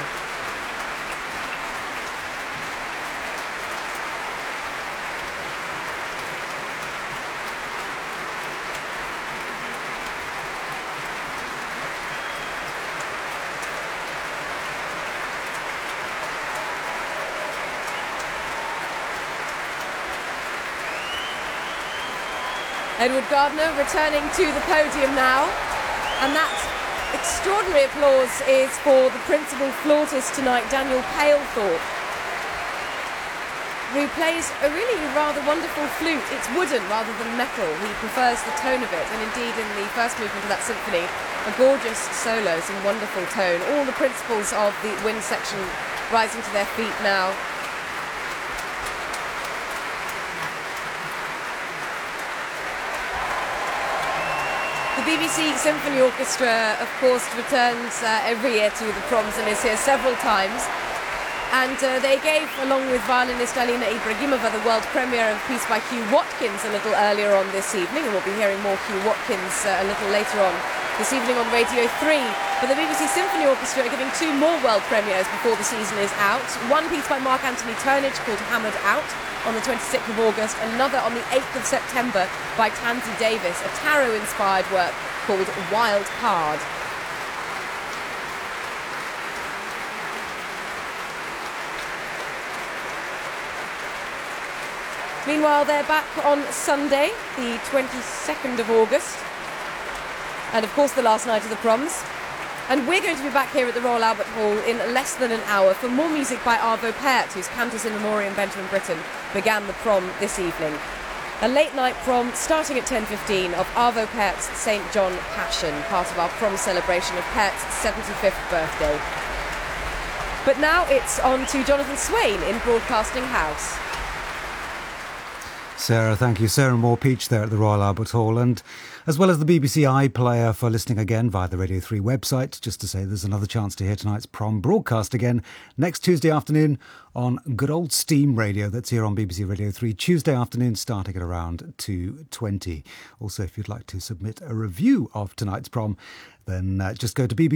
Edward Gardner returning to the podium now, and that extraordinary applause is for the principal flautist tonight, Daniel Palethorpe, who plays a really rather wonderful flute. It's wooden rather than metal. He prefers the tone of it, and indeed in the first movement of that symphony, a gorgeous solo, some wonderful tone. All the principals of the wind section rising to their feet now. The BBC Symphony Orchestra, of course, returns every year to the Proms and is here several times. And they gave, along with violinist Alina Ibragimova, the world premiere of a piece by Hugh Watkins a little earlier on this evening. And we'll be hearing more Hugh Watkins a little later on this evening on Radio 3. But the BBC Symphony Orchestra are giving two more world premieres before the season is out. One piece by Mark Anthony Turnage called Hammered Out on the 26th of August, and another on the 8th of September by Tansy Davis, a tarot-inspired work called Wild Card. Meanwhile, they're back on Sunday, the 22nd of August, and of course the last night of the Proms. And we're going to be back here at the Royal Albert Hall in less than an hour for more music by Arvo Pärt, whose Cantus in Memoriam Benjamin Britten began the Prom this evening. A late-night Prom starting at 10:15 of Arvo Pärt's St. John Passion, part of our Prom celebration of Pärt's 75th birthday. But now it's on to Jonathan Swain in Broadcasting House. Sarah, thank you. Sarah Moore-Peach there at the Royal Albert Hall, and as well as the BBC iPlayer for listening again via the Radio 3 website. Just to say there's another chance to hear tonight's Prom broadcast again next Tuesday afternoon on good old Steam Radio. That's here on BBC Radio 3 Tuesday afternoon starting at around 2:20. Also, if you'd like to submit a review of tonight's Prom, then just go to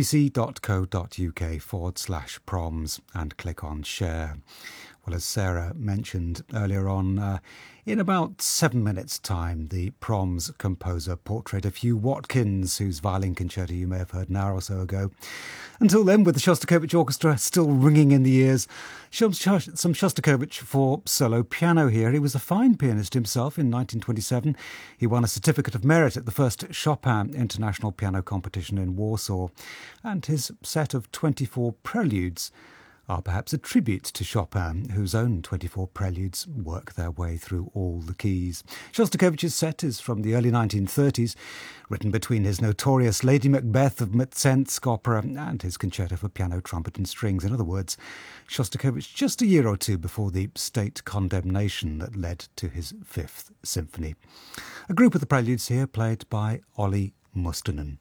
bbc.co.uk/proms and click on share. Well, as Sarah mentioned earlier on, in about 7 minutes' time, the Proms composer portrait of Hugh Watkins, whose violin concerto you may have heard an hour or so ago. Until then, with the Shostakovich Orchestra still ringing in the ears, some Shostakovich for solo piano here. He was a fine pianist himself. In 1927, he won a Certificate of Merit at the first Chopin International Piano Competition in Warsaw, and his set of 24 preludes are perhaps a tribute to Chopin, whose own 24 preludes work their way through all the keys. Shostakovich's set is from the early 1930s, written between his notorious Lady Macbeth of Mtsensk opera and his concerto for piano, trumpet and strings. In other words, Shostakovich just a year or two before the state condemnation that led to his Fifth Symphony. A group of the preludes here played by Olli Mustonen.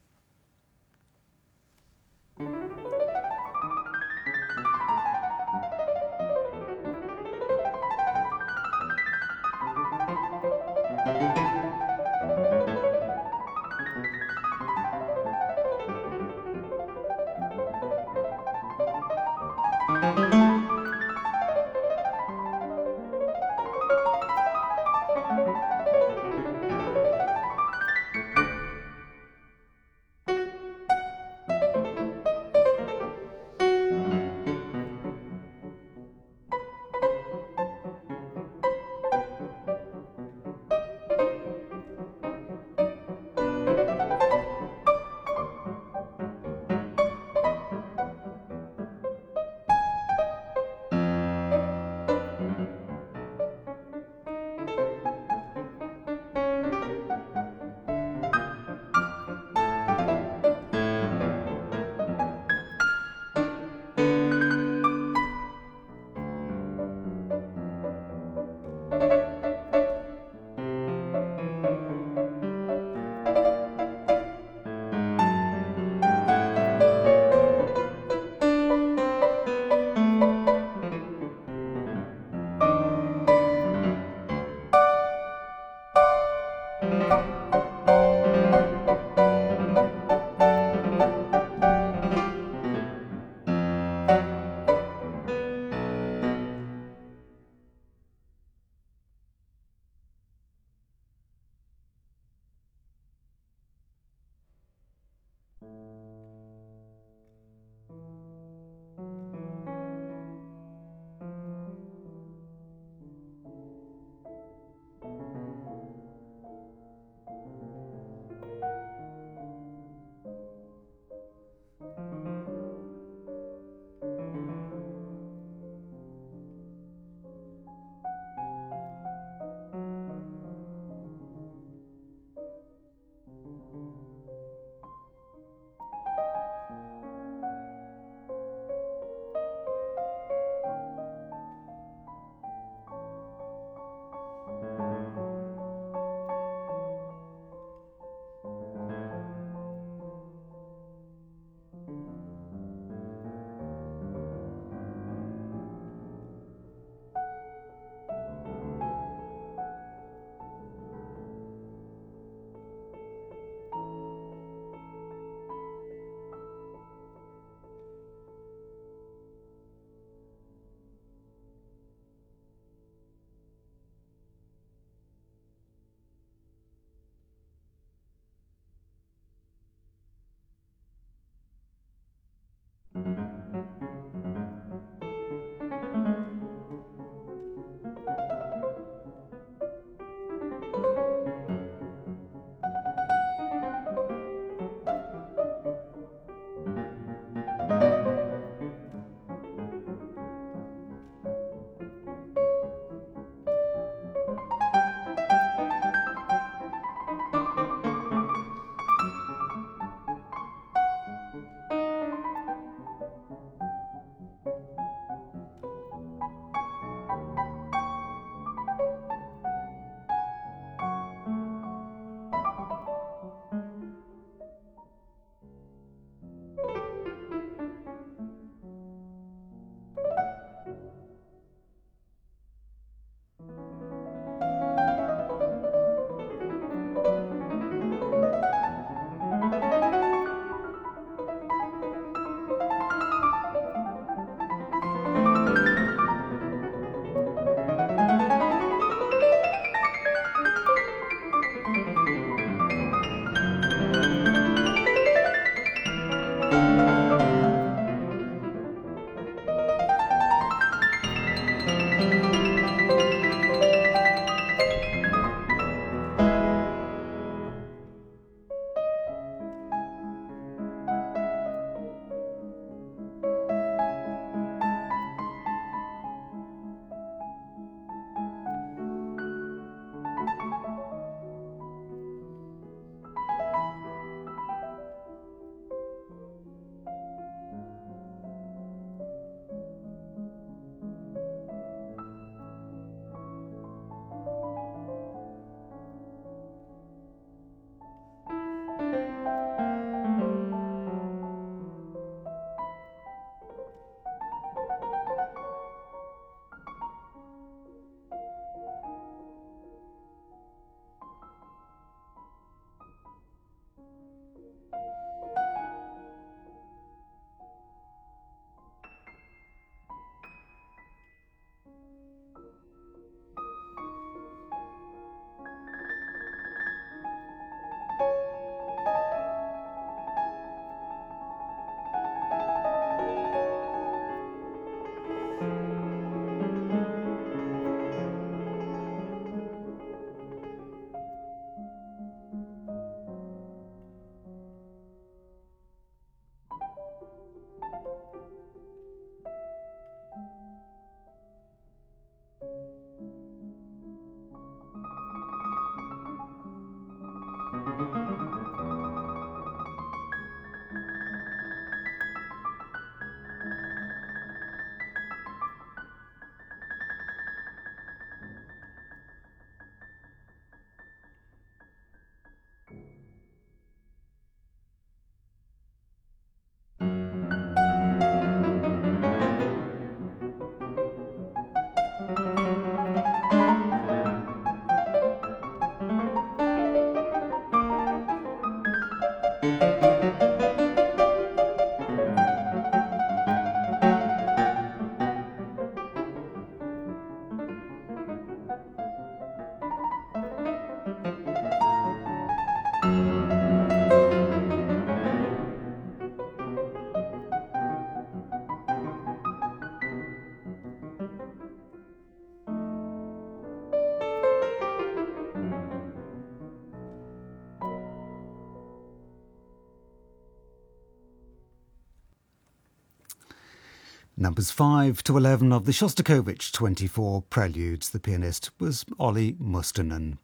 Numbers 5 to 11 of the Shostakovich 24 Preludes. The pianist was Olli Mustonen.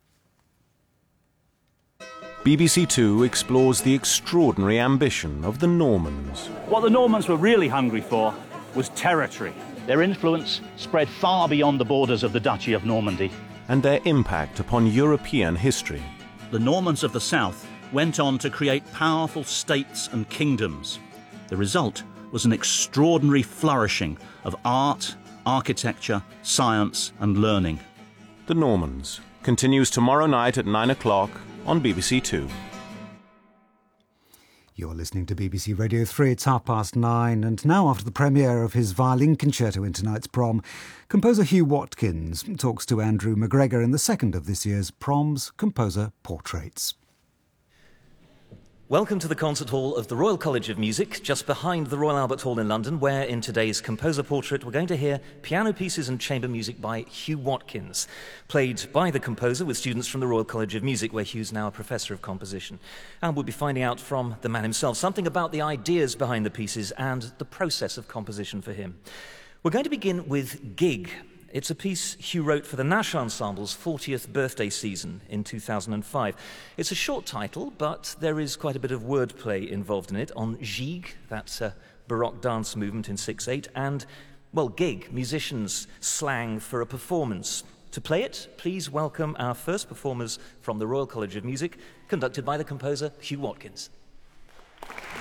BBC Two explores the extraordinary ambition of the Normans. What the Normans were really hungry for was territory. Their influence spread far beyond the borders of the Duchy of Normandy. And their impact upon European history. The Normans of the south went on to create powerful states and kingdoms. The result was an extraordinary flourishing of art, architecture, science and learning. The Normans continues tomorrow night at 9 o'clock on BBC Two. You're listening to BBC Radio 3, it's 9:30, and now after the premiere of his violin concerto in tonight's prom, composer Hugh Watkins talks to Andrew McGregor in the second of this year's Proms Composer Portraits. Welcome to the concert hall of the Royal College of Music, just behind the Royal Albert Hall in London, where in today's Composer Portrait we're going to hear piano pieces and chamber music by Hugh Watkins, played by the composer with students from the Royal College of Music, where Hugh's now a professor of composition. And we'll be finding out from the man himself something about the ideas behind the pieces and the process of composition for him. We're going to begin with Gig. It's a piece Hugh wrote for the Nash Ensemble's 40th birthday season in 2005. It's a short title, but there is quite a bit of wordplay involved in it on Gigue, that's a Baroque dance movement in 6/8, and, well, gig, musicians' slang for a performance. To play it, please welcome our first performers from the Royal College of Music, conducted by the composer Hugh Watkins.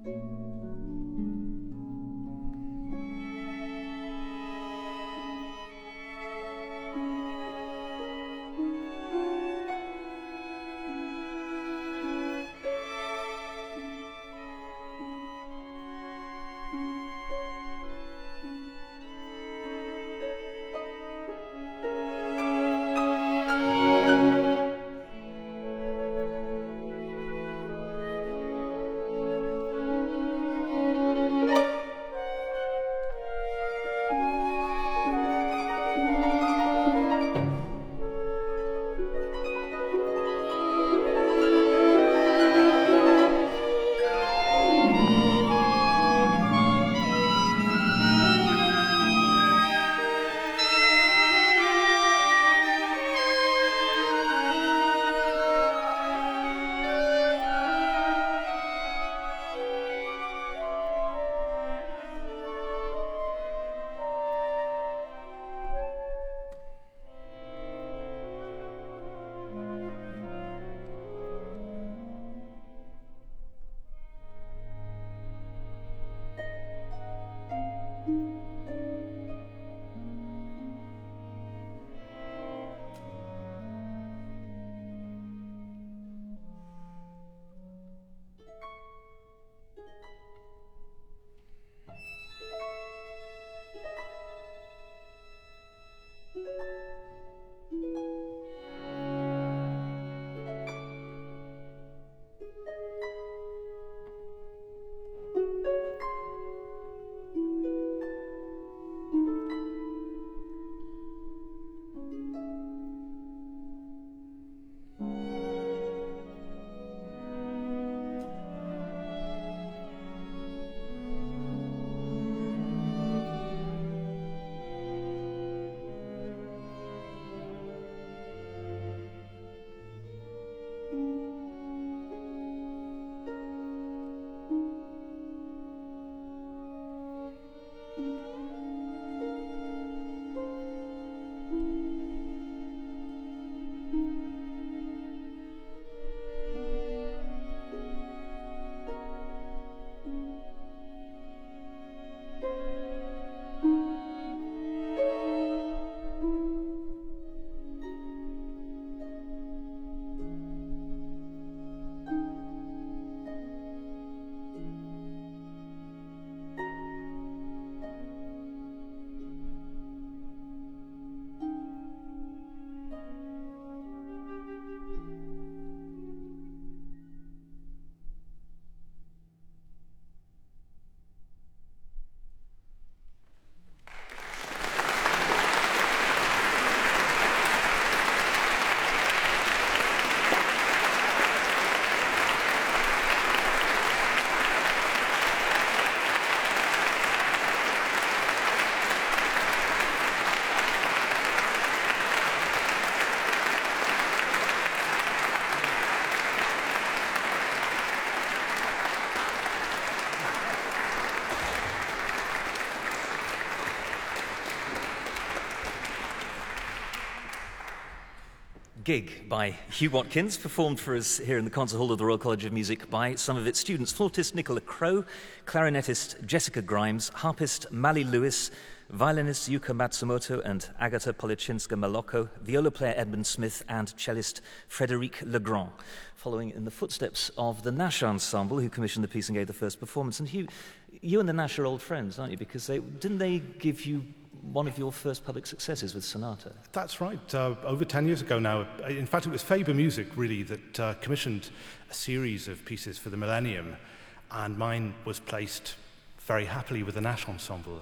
Gig by Hugh Watkins, performed for us here in the Concert Hall of the Royal College of Music by some of its students: flautist Nicola Crowe, clarinetist Jessica Grimes, harpist Mally Lewis, violinists Yuka Matsumoto and Agata Polichinska-Malocco, viola player Edmund Smith, and cellist Frédéric Legrand, following in the footsteps of the Nash Ensemble, who commissioned the piece and gave the first performance. And Hugh, you and the Nash are old friends, aren't you? Because didn't they give you one of your first public successes with Sonata? That's right. Over 10 years ago now. In fact, it was Faber Music, really, that commissioned a series of pieces for the Millennium, and mine was placed very happily with the Nash Ensemble.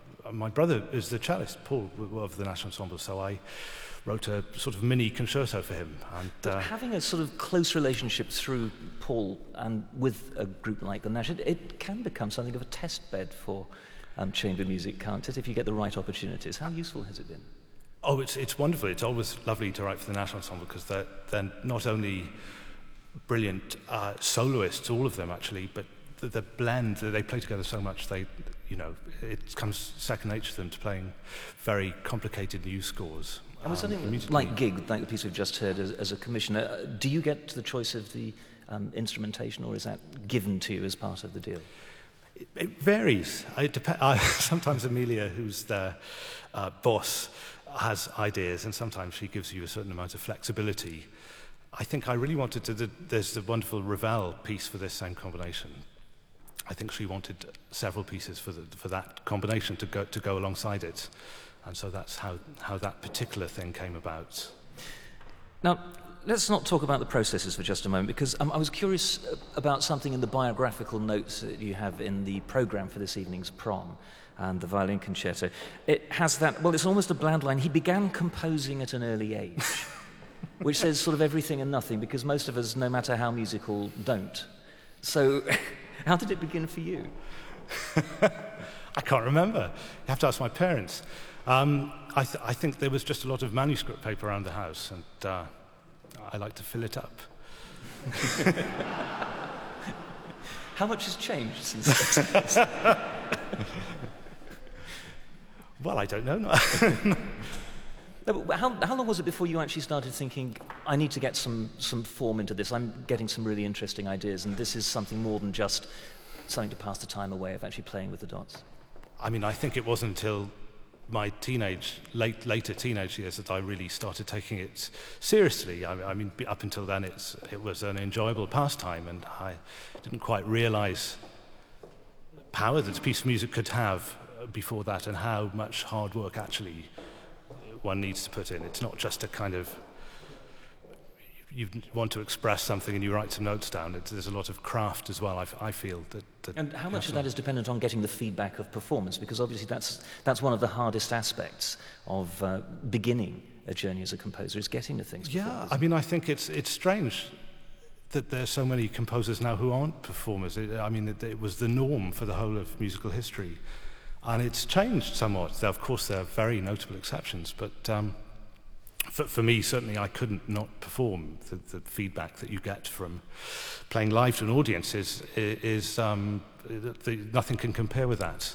My brother is the cellist, Paul, of the Nash Ensemble, so I wrote a sort of mini concerto for him. And but having a sort of close relationship through Paul and with a group like the Nash, it can become something of a test bed for chamber music, can't it, if you get the right opportunities? How useful has it been? Oh, it's wonderful. It's always lovely to write for the Nash Ensemble, because they're not only brilliant soloists, all of them actually, but the blend, they play together so much, it comes second nature to them to playing very complicated new scores. And was something like Gig, like the piece we've just heard, as a commissioner, do you get the choice of the instrumentation, or is that given to you as part of the deal? It varies. Sometimes Amelia, who's the boss, has ideas, and sometimes she gives you a certain amount of flexibility. I think I really wanted to. There's the wonderful Ravel piece for this same combination. I think she wanted several pieces for that combination to go alongside it, and so that's how that particular thing came about. Now, let's not talk about the processes for just a moment, because I was curious about something in the biographical notes that you have in the programme for this evening's prom and the violin concerto. It has that, well, it's almost a bland line. He began composing at an early age, which says sort of everything and nothing, because most of us, no matter how musical, don't. So how did it begin for you? I can't remember. You have to ask my parents. I think there was just a lot of manuscript paper around the house, and I like to fill it up. How much has changed since? Well, I don't know. No, but how long was it before you actually started thinking, I need to get some form into this, I'm getting some really interesting ideas, and this is something more than just something to pass the time away of actually playing with the dots? I mean, I think it wasn't until my later teenage years that I really started taking it seriously. I mean, up until then it was an enjoyable pastime, and I didn't quite realize the power that a piece of music could have before that, and how much hard work actually one needs to put in. It's not just a kind of, you want to express something and you write some notes down. There's a lot of craft as well, I feel. And how much of that is dependent on getting the feedback of performance? Because obviously that's one of the hardest aspects of beginning a journey as a composer, is getting the things. Yeah, I mean, I think it's strange that there's so many composers now who aren't performers. It was the norm for the whole of musical history. And it's changed somewhat. Of course, there are very notable exceptions, but for me, certainly, I couldn't not perform. The feedback that you get from playing live to an audience is nothing can compare with that.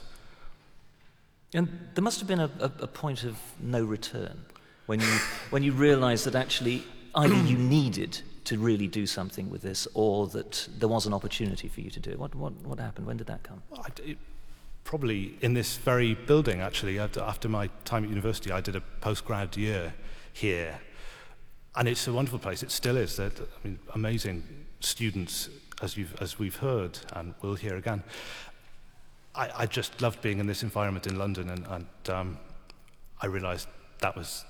And there must have been a point of no return when you realised that actually either you needed to really do something with this, or that there was an opportunity for you to do it. What happened? When did that come? Well, probably in this very building, actually. After my time at university, I did a postgrad year here, and it's a wonderful place. It still is. Amazing students, as we've heard, and we'll hear again. I just loved being in this environment in London, and I realised that was,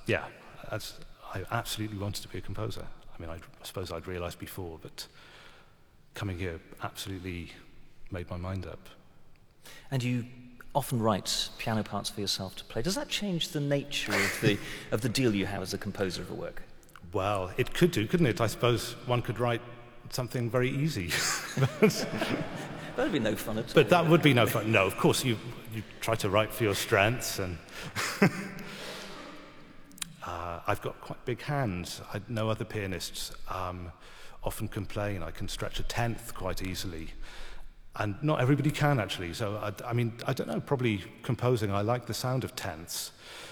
I absolutely wanted to be a composer. I mean, I suppose I'd realised before, but coming here absolutely made my mind up. And you often write piano parts for yourself to play. Does that change the nature of the deal you have as a composer of a work? Well, it could do, couldn't it? I suppose one could write something very easy. That would be no fun at all. But that would be no fun. No, of course, you try to write for your strengths, and I've got quite big hands. No other pianists often complain. I can stretch a tenth quite easily. And not everybody can, actually. So, I don't know, probably composing, I like the sound of tenths.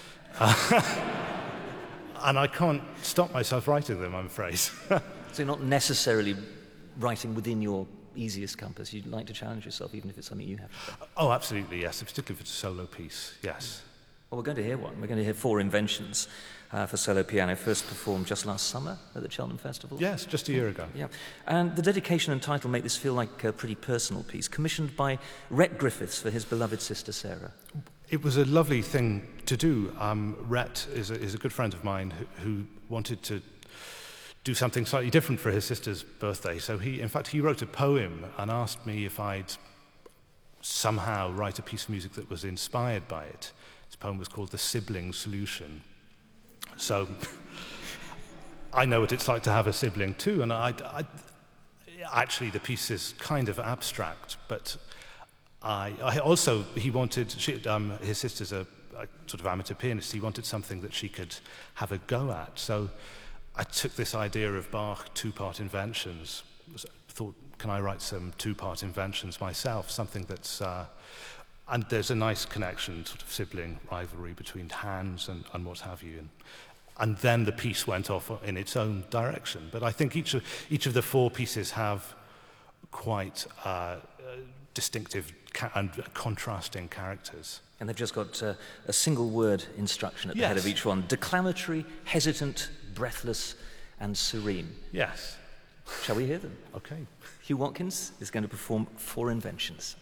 And I can't stop myself writing them, I'm afraid. So you're not necessarily writing within your easiest compass. You'd like to challenge yourself, even if it's something you have to play. Oh, absolutely, yes. Particularly if it's a solo piece, yes. Well, we're going to hear one. We're going to hear 4 inventions for solo piano, first performed just last summer at the Cheltenham Festival. Yes, just a year ago. Yeah, and the dedication and title make this feel like a pretty personal piece, commissioned by Rhett Griffiths for his beloved sister Sarah. It was a lovely thing to do. Rhett is a good friend of mine who wanted to do something slightly different for his sister's birthday. So he wrote a poem and asked me if I'd somehow write a piece of music that was inspired by it. His poem was called The Sibling Solution. So I know what it's like to have a sibling too, and actually the piece is kind of abstract, but he wanted, his sister's a sort of amateur pianist, he wanted something that she could have a go at. So I took this idea of Bach 2-part inventions, thought, can I write some 2-part inventions myself, something that's, and there's a nice connection, sort of sibling rivalry between hands and what have you. and then the piece went off in its own direction. But I think each of the 4 pieces have quite distinctive and contrasting characters. And they've just got a single word instruction at the head of each one: declamatory, hesitant, breathless, and serene. Yes. Shall we hear them? Okay. Hugh Watkins is going to perform 4 inventions.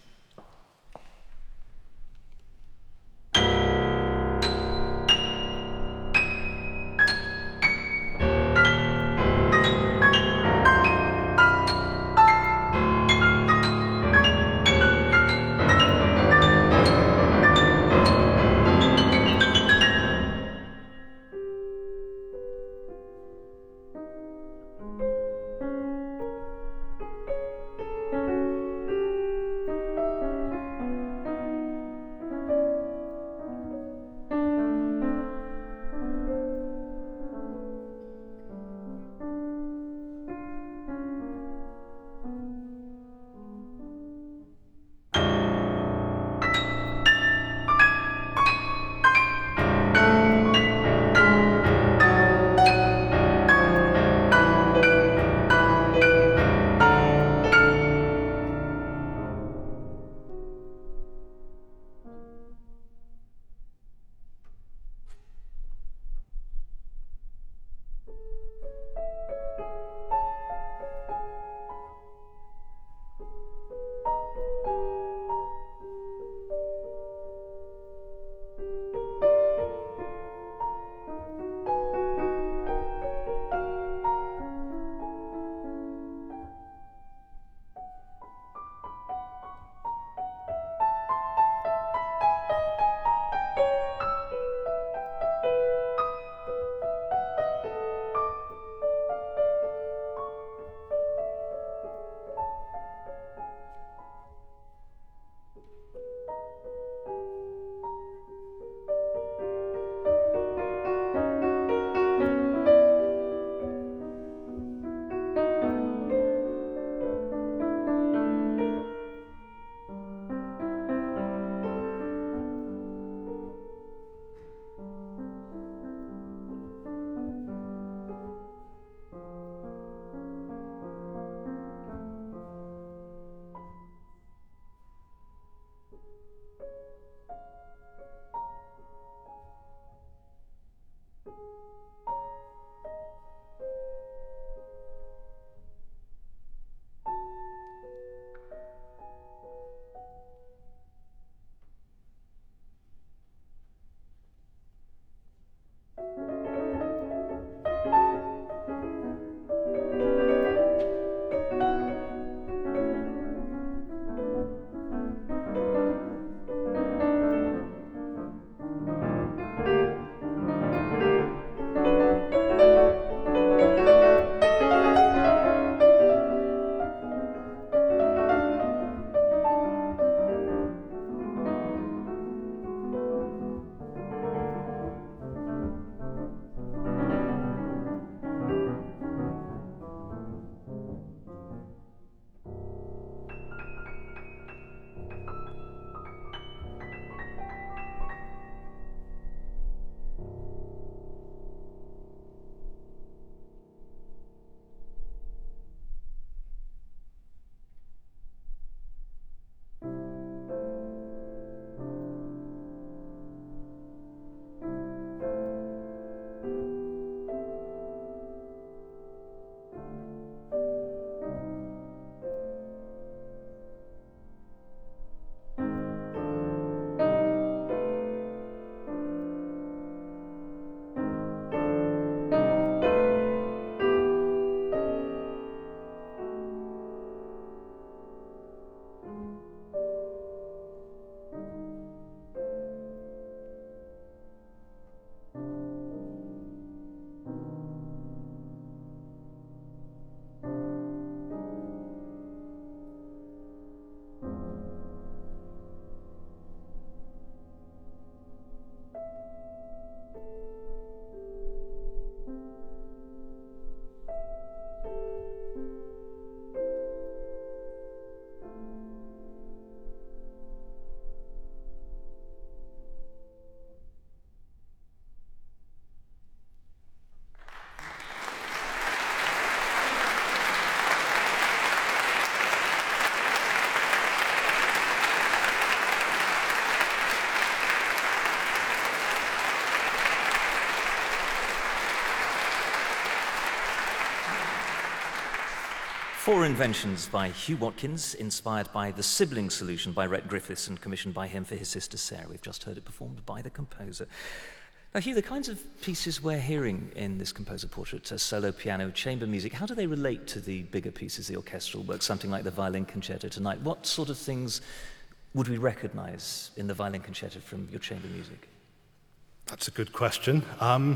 Four Inventions by Hugh Watkins, inspired by the Sibling Solution by Rhett Griffiths and commissioned by him for his sister Sarah. We've just heard it performed by the composer. Now, Hugh, the kinds of pieces we're hearing in this composer portrait, solo piano, chamber music, how do they relate to the bigger pieces, the orchestral work, something like the Violin Concerto tonight? What sort of things would we recognise in the Violin Concerto from your chamber music? That's a good question. I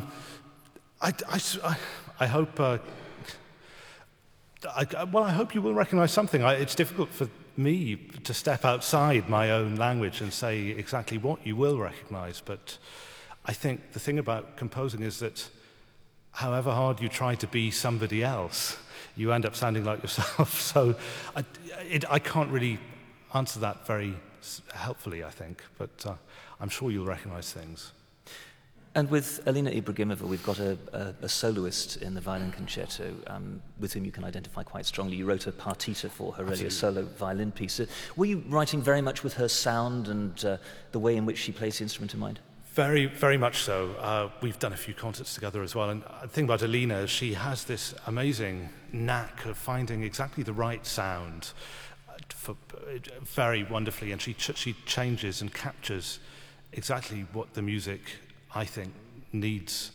hope... I hope you will recognise something. It's difficult for me to step outside my own language and say exactly what you will recognise, but I think the thing about composing is that however hard you try to be somebody else, you end up sounding like yourself. So I can't really answer that very helpfully, I think, but I'm sure you'll recognise things. And with Alina Ibragimova, we've got a soloist in the Violin Concerto with whom you can identify quite strongly. You wrote a partita for her earlier solo violin piece. Were you writing very much with her sound and the way in which she plays the instrument in mind? Very, very much so. We've done a few concerts together as well. And the thing about Alina is she has this amazing knack of finding exactly the right sound very wonderfully. And she changes and captures exactly what the music, I think, needs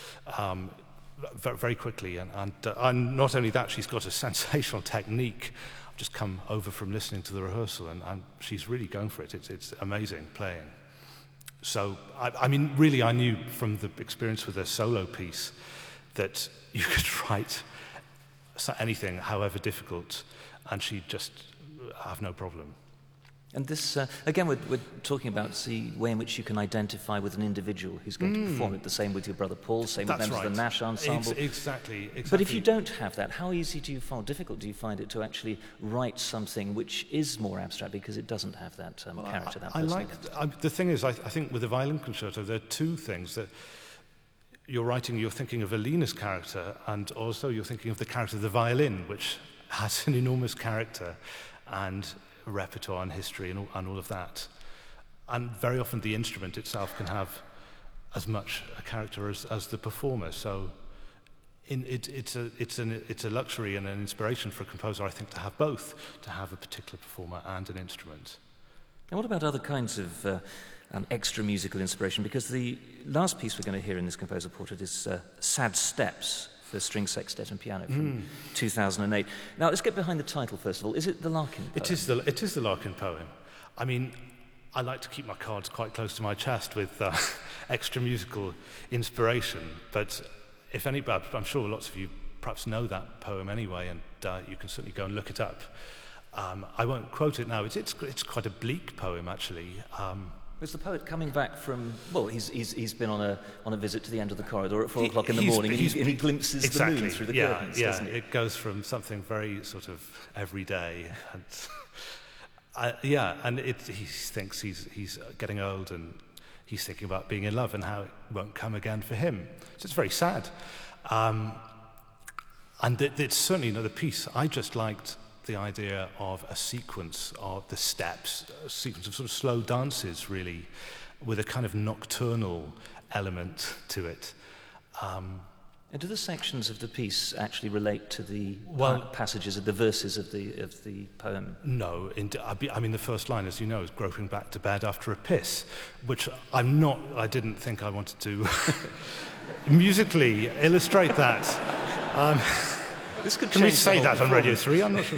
very quickly. And not only that, she's got a sensational technique. I've just come over from listening to the rehearsal, and she's really going for it. It's amazing playing. So, I mean, really, I knew from the experience with a solo piece that you could write anything, however difficult, and she'd just have no problem. And this, again, we're talking about the way in which you can identify with an individual who's going to perform it. The same with your brother Paul, same with members of the Nash Ensemble. Exactly. But if you don't have that, how easy do you find, difficult do you find it to actually write something which is more abstract because it doesn't have that character, that personality? The thing is, I think with the Violin Concerto, there are two things that you're thinking of Alina's character, and also you're thinking of the character of the violin, which has an enormous character and repertoire and history and all of that. And very often the instrument itself can have as much a character as the performer. So it's a luxury and an inspiration for a composer, I think, to have both, to have a particular performer and an instrument. And what about other kinds of extra musical inspiration? Because the last piece we're going to hear in this composer portrait is Sad Steps, for string sextet and piano from 2008. Now, let's get behind the title, first of all. Is it the Larkin poem? It is the Larkin poem. I mean, I like to keep my cards quite close to my chest with extra musical inspiration, but I'm sure lots of you perhaps know that poem anyway, and you can certainly go and look it up. I won't quote it now. It's quite a bleak poem, actually. Was the poet coming back from... Well, he's been on a visit to the end of the corridor at 4 o'clock in the morning, and he glimpses the moon through the curtains, doesn't he? It goes from something very sort of everyday, and he thinks he's getting old, and he's thinking about being in love and how it won't come again for him. So it's very sad. And it's certainly another piece. I just liked the idea of a sequence of the steps, a sequence of sort of slow dances, really, with a kind of nocturnal element to it. And do the sections of the piece actually relate to the passages of the verses of the poem? No. I mean, the first line, as you know, is groping back to bed after a piss, which I didn't think I wanted to musically illustrate that. Can we say that on Radio 3? I'm not sure.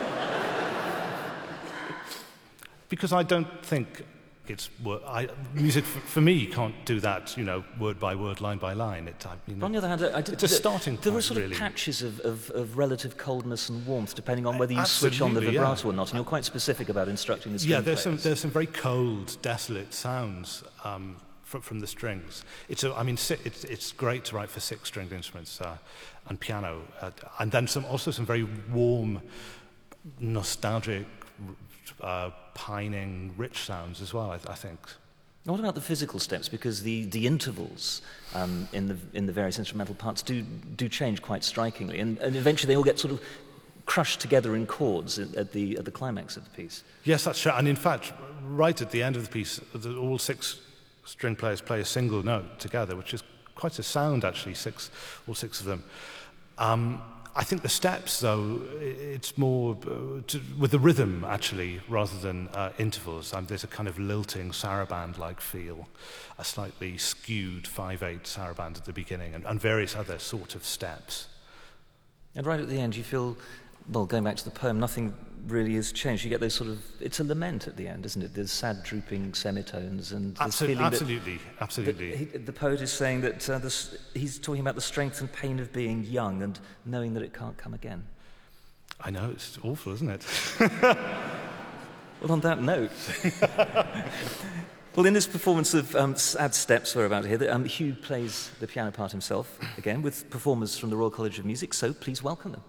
Because I don't think it's... music, for me, can't do that, word by word, line by line. On the other hand, it's a starting point, there were sort of really. patches of relative coldness and warmth, depending on whether you switch on the vibrato or not, and you're quite specific about instructing the string players. There's some very cold, desolate sounds from the strings. It's great to write for 6-stringed instruments and piano, and then some very warm, nostalgic, pining, rich sounds as well, I think. What about the physical steps? Because the intervals in the various instrumental parts do change quite strikingly, and eventually they all get sort of crushed together in chords at the climax of the piece. Yes, that's true. And in fact, right at the end of the piece, all 6 string players play a single note together, which is quite a sound, actually, all 6 of them. I think the steps, though, it's more with the rhythm, actually, rather than intervals. There's a kind of lilting saraband-like feel, a slightly skewed 5/8 saraband at the beginning, and various other sort of steps. And right at the end, you feel, well, going back to the poem, nothing really has changed. You get those sort of, it's a lament at the end, isn't it? There's sad, drooping semitones, and this feeling absolutely. The poet is saying that he's talking about the strength and pain of being young and knowing that it can't come again. I know, it's awful, isn't it? Well, on that note, well, in this performance of Sad Steps we're about to hear, Hugh plays the piano part himself again with performers from the Royal College of Music. So please welcome them.